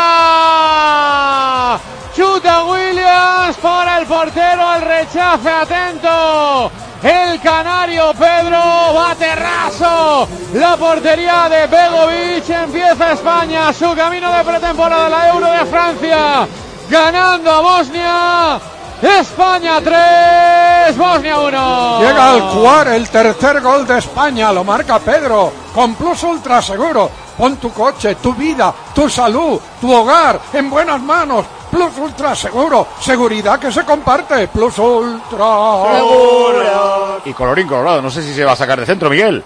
Chuta Williams para el portero, el rechace atento. El canario Pedro, bate raso. La portería de Begovic. Empieza España su camino de pretemporada de la Euro de Francia, ganando a Bosnia. España tres, Bosnia uno. Llega al cuar el tercer gol de España, lo marca Pedro, con Plus Ultra Seguro. Pon tu coche, tu vida, tu salud, tu hogar en buenas manos. Plus Ultra Seguro, seguridad que se comparte. Plus Ultra Seguro. Y colorín colorado, no sé si se va a sacar de centro, Miguel.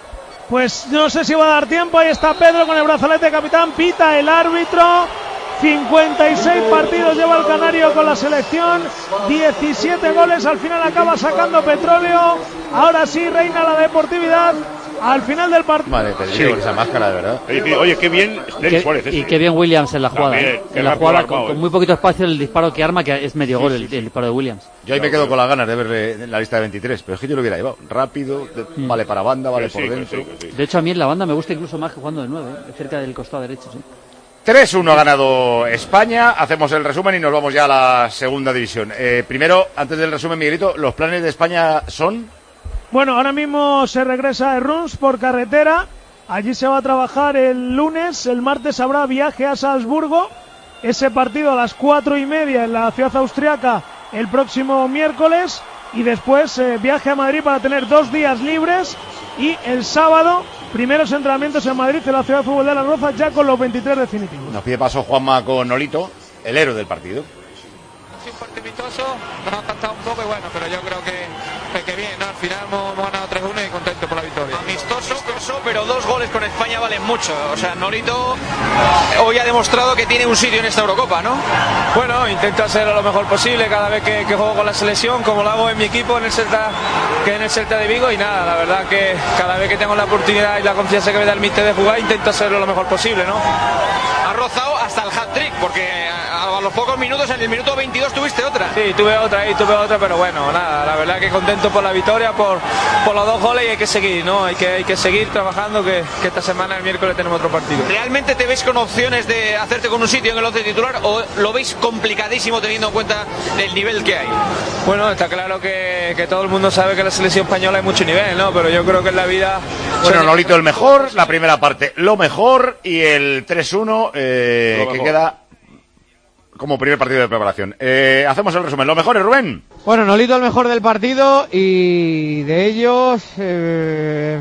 Pues no sé si va a dar tiempo. Ahí está Pedro con el brazalete de capitán. Pita el árbitro. cincuenta y seis partidos lleva el canario con la selección, diecisiete goles, al final acaba sacando Petróleo. Ahora sí reina la deportividad al final del partido. Vale, te digo, sí, esa máscara de verdad. Oye, oye qué bien Denis Suárez. Y qué bien Williams en la jugada. También, ¿eh? En la jugada con, armado, con ¿eh? muy poquito espacio, el disparo que arma, que es medio Sí, gol sí, el, sí. el disparo de Williams. Yo ahí me quedo con las ganas de ver la lista de veintitrés, pero es que yo lo hubiera llevado rápido, de, Mm. vale para banda, vale Que sí, por que dentro. sí, que sí. De hecho, a mí en la banda me gusta incluso más que jugando de nueve, ¿eh? Cerca del costado derecho. ¿Sí? tres uno ha ganado España. Hacemos el resumen y nos vamos ya a la segunda división. Eh, primero, antes del resumen, Miguelito, ¿los planes de España son? Bueno, ahora mismo se regresa de Runs por carretera. Allí se va a trabajar el lunes. El martes habrá viaje a Salzburgo. Ese partido a las cuatro y media en la ciudad austriaca el próximo miércoles. Y después eh, viaje a Madrid para tener dos días libres. Y el sábado, primeros entrenamientos en Madrid, en la ciudad de fútbol de Las Rozas, ya con los veintitrés definitivos. Nos pide paso Juanma con Nolito, el héroe del partido. Sí, un partido vistoso, nos ha costado un poco y bueno, pero yo creo que, que, que bien, ¿no? Al final hemos, hemos ganado tres uno y contento por la victoria. Amistoso, pero dos goles con España valen mucho. O sea, Nolito hoy ha demostrado que tiene un sitio en esta Eurocopa, ¿no? Bueno, intento hacerlo lo mejor posible cada vez que, que juego con la selección, como lo hago en mi equipo, en el Celta, que en el Celta de Vigo, y nada, la verdad que cada vez que tengo la oportunidad y la confianza que me da el míster de jugar, intento hacerlo lo mejor posible, ¿no? Ha rozado hasta el hat-trick, porque a, a los pocos minutos, en el minuto veintidós, tuviste otra. Sí, tuve otra y tuve otra, pero bueno, nada, la verdad que contento por la victoria, por, por los dos goles, y hay que seguir, ¿no? Hay que, hay que seguir trabajando, que, que esta semana, el miércoles, tenemos otro partido. ¿Realmente te ves con opciones de hacerte con un sitio en el once titular o lo veis complicadísimo teniendo en cuenta el nivel que hay? Bueno, está claro que, que todo el mundo sabe que en la selección española hay mucho nivel, ¿no? Pero yo creo que en la vida... Bueno, Nolito el mejor, la primera parte lo mejor y el tres uno eh, que queda como primer partido de preparación. Eh, hacemos el resumen. ¿Lo mejor es Rubén? Bueno, Nolito el mejor del partido y de ellos... Eh...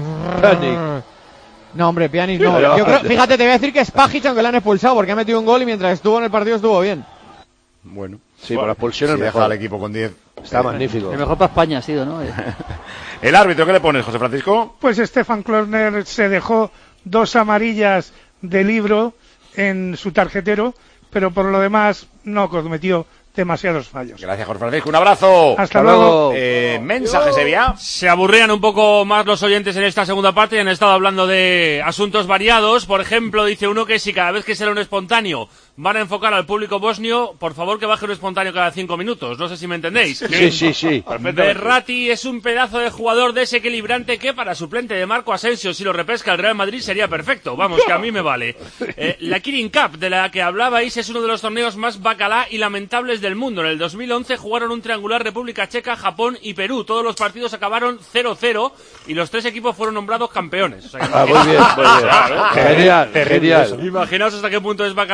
No, hombre, Pjanic no. Yo creo, fíjate, te voy a decir que es Pajic, aunque le han expulsado, porque ha metido un gol y mientras estuvo en el partido estuvo bien. Bueno. Sí, por la expulsión si el deja mejor. al equipo con diez. Está eh, magnífico. El mejor para España ha sido, ¿no? El árbitro, ¿qué le pones, José Francisco? Pues Stefan Klosner se dejó dos amarillas de libro en su tarjetero, pero por lo demás no cometió demasiados fallos. Gracias, Jorge Francisco. Un abrazo. Hasta luego. Eh, mensajes, Sevilla. Se aburrían un poco más los oyentes en esta segunda parte y han estado hablando de asuntos variados. Por ejemplo, dice uno que si cada vez que será un espontáneo van a enfocar al público bosnio, por favor que baje un espontáneo cada cinco minutos. No sé si me entendéis. Sí, sí, sí. Berratti es un pedazo de jugador desequilibrante que para suplente de Marco Asensio, si lo repesca el Real Madrid, sería perfecto. Vamos, que a mí me vale. Eh, la Kirin Cup, de la que hablabais, es uno de los torneos más bacalá y lamentables del mundo. En el dos mil once jugaron un triangular República Checa, Japón y Perú. Todos los partidos acabaron cero cero y los tres equipos fueron nombrados campeones. O sea, ah, muy bien, muy bien. Genial, genial. Imaginaos hasta qué punto es bacalá esta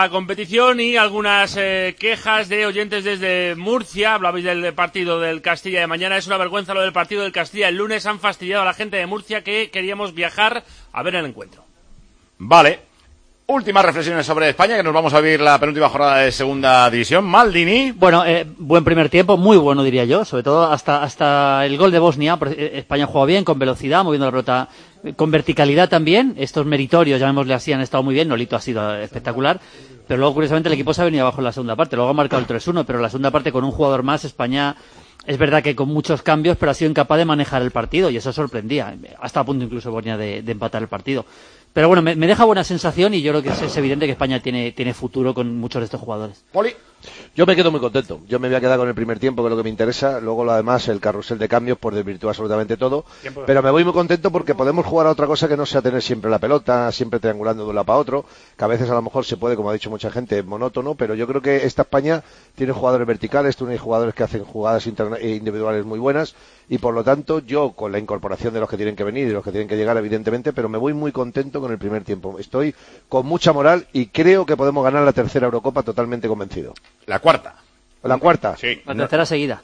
la competición y algunas eh, quejas de oyentes desde Murcia. Hablabais del partido del Castilla de mañana. Es una vergüenza lo del partido del Castilla el lunes. Han fastidiado a la gente de Murcia que queríamos viajar a ver el encuentro. Vale. Últimas reflexiones sobre España, que nos vamos a vivir la penúltima jornada de segunda división. Maldini. Bueno, eh, buen primer tiempo, muy bueno diría yo, sobre todo hasta hasta el gol de Bosnia. España jugó bien, con velocidad, moviendo la pelota, con verticalidad también. Estos meritorios, llamémosle así, han estado muy bien. Nolito ha sido espectacular. Pero luego, curiosamente, el equipo se ha venido abajo en la segunda parte. Luego ha marcado el tres uno, pero en la segunda parte, con un jugador más, España... Es verdad que con muchos cambios, pero ha sido incapaz de manejar el partido y eso sorprendía. Hasta a punto incluso Bosnia de, de empatar el partido. Pero bueno, me, me deja buena sensación y yo creo que es, es evidente que España tiene, tiene futuro con muchos de estos jugadores. Poli. Yo me quedo muy contento. Yo me voy a quedar con el primer tiempo, que es lo que me interesa. Luego, lo demás, el carrusel de cambios, pues desvirtúa absolutamente todo. Tiempo. Pero me voy muy contento porque podemos jugar a otra cosa que no sea tener siempre la pelota, siempre triangulando de un lado para otro, que a veces a lo mejor se puede, como ha dicho mucha gente, monótono, pero yo creo que esta España tiene jugadores verticales, tiene jugadores que hacen jugadas individuales muy buenas, y por lo tanto, yo, con la incorporación de los que tienen que venir y los que tienen que llegar, evidentemente, pero me voy muy contento con el primer tiempo. Estoy con mucha moral y creo que podemos ganar la tercera Eurocopa totalmente convencido. La cuarta. ¿La cuarta? Sí. La tercera seguida.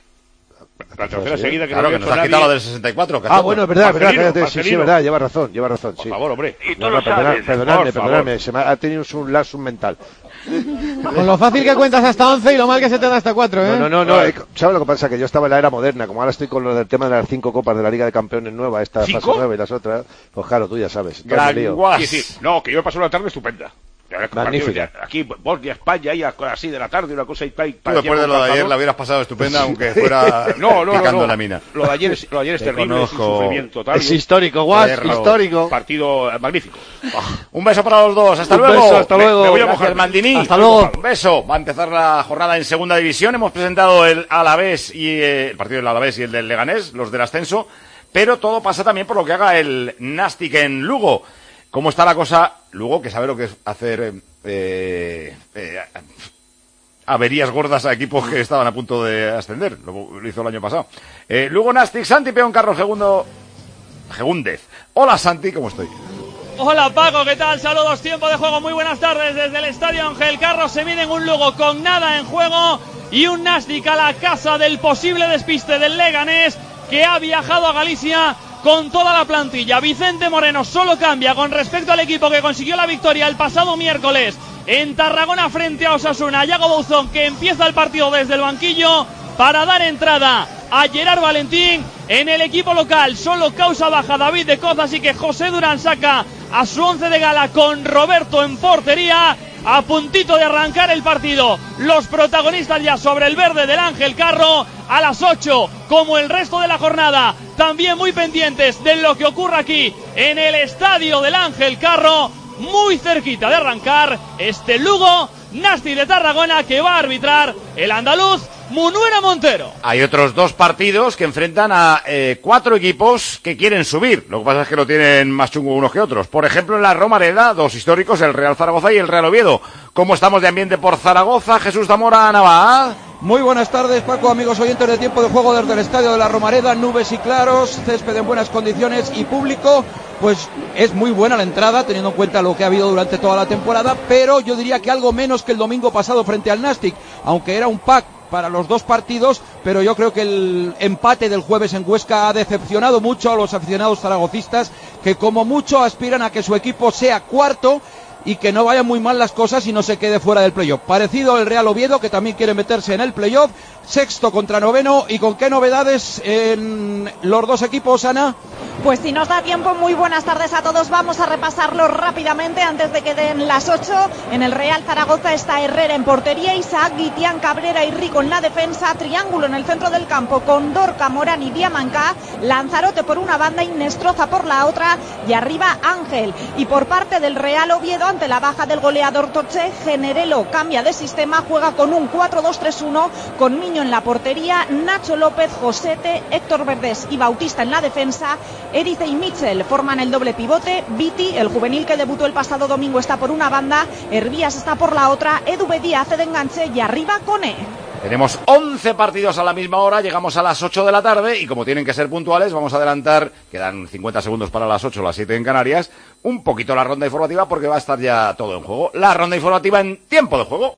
La tercera seguida que claro, no que nos ha quitado la del sesenta y cuatro. Ah, bueno, es verdad, es verdad, Marcelino, cállate, sí, sí, es verdad, lleva razón, lleva razón. Por sí. favor, hombre. Y tú no, lo perdonad, sabes. Perdonadme, perdonadme, se me ha, ha tenido un lapsus mental. Con lo fácil que cuentas hasta once y lo mal que se te da hasta cuatro, ¿eh? No, no, no, no. ¿Sabes lo que pasa? Que yo estaba en la era moderna, como ahora estoy con lo del tema de las cinco copas de la Liga de Campeones nueva, esta fase nueva y las otras, pues claro, tú ya sabes. Sí, sí. No, que yo he pasado una tarde estupenda. Magnífica. Aquí, Bosnia, España, y así de la tarde, una cosa y tal. Tú después de lo de ayer la hubieras pasado estupenda, aunque fuera no, no, picando no, no. la mina. Lo de ayer es, lo de ayer es terrible, conozco. Es un sufrimiento total. Es histórico, Guas, histórico. Partido magnífico. Un beso para los dos, hasta un luego. Beso, hasta luego. Me, me voy a mojar, Maldini. Hasta luego. Un beso. Va a empezar la jornada en segunda división. Hemos presentado el Alavés y eh, el partido del Alavés y el del Leganés, los del ascenso. Pero todo pasa también por lo que haga el Nastic en Lugo. ¿Cómo está la cosa? Lugo, que sabe lo que es hacer eh, eh, averías gordas a equipos que estaban a punto de ascender. Lo, lo hizo el año pasado. Eh, Lugo Nastic, Santi Peón, Carlos Segundo, Segúndez. Hola Santi, ¿cómo estoy? Hola Paco, ¿qué tal? Saludos, tiempo de juego, muy buenas tardes desde el Estadio Ángel Carro. Se mide en un Lugo con nada en juego y un Nastic a la casa del posible despiste del Leganés, que ha viajado a Galicia con toda la plantilla. Vicente Moreno solo cambia con respecto al equipo que consiguió la victoria el pasado miércoles en Tarragona frente a Osasuna. Yago Bouzón, que empieza el partido desde el banquillo para dar entrada a Gerard Valentín. En el equipo local solo causa baja David de Coz, así que José Durán saca a su once de gala con Roberto en portería. A puntito de arrancar el partido, los protagonistas ya sobre el verde del Ángel Carro. A las ocho, como el resto de la jornada, también muy pendientes de lo que ocurra aquí en el estadio del Ángel Carro, muy cerquita de arrancar este Lugo Nastic de Tarragona, que va a arbitrar el andaluz Munuera Montero. Hay otros dos partidos que enfrentan a eh, cuatro equipos que quieren subir. Lo que pasa es que lo tienen más chungo unos que otros. Por ejemplo, en la Romareda, dos históricos, el Real Zaragoza y el Real Oviedo. ¿Cómo estamos de ambiente por Zaragoza? Jesús Zamora Navas. Muy buenas tardes, Paco, amigos oyentes de Tiempo de Juego desde el Estadio de la Romareda. Nubes y claros, césped en buenas condiciones y público. Pues es muy buena la entrada, teniendo en cuenta lo que ha habido durante toda la temporada, pero yo diría que algo menos que el domingo pasado frente al Nastic, aunque era un pack para los dos partidos, pero yo creo que el empate del jueves en Huesca ha decepcionado mucho a los aficionados zaragocistas, que como mucho aspiran a que su equipo sea cuarto y que no vayan muy mal las cosas y no se quede fuera del playoff. Parecido el Real Oviedo, que también quiere meterse en el playoff, sexto contra noveno. ¿Y con qué novedades en los dos equipos, Ana? Pues si nos da tiempo, muy buenas tardes a todos. Vamos a repasarlo rápidamente antes de que den las ocho. En el Real Zaragoza está Herrera en portería, Isaac, Guitián, Cabrera y Rico en la defensa, triángulo en el centro del campo con Dorca, Morán y Diamancá, Lanzarote por una banda y Nestroza por la otra, y arriba Ángel. Y por parte del Real Oviedo, ante la baja del goleador Toche, Generelo cambia de sistema, juega con un cuatro dos tres uno, con Miño en la portería, Nacho López, Josete, Héctor Verdés y Bautista en la defensa. Erice y Mitchell forman el doble pivote, Viti, el juvenil que debutó el pasado domingo, está por una banda, Hervías está por la otra, Edu Bedía hace de enganche y arriba Cone. Tenemos once partidos a la misma hora, llegamos a las ocho de la tarde y como tienen que ser puntuales, vamos a adelantar, quedan cincuenta segundos para las ocho, las siete en Canarias, un poquito la ronda informativa porque va a estar ya todo en juego. La ronda informativa en tiempo de juego.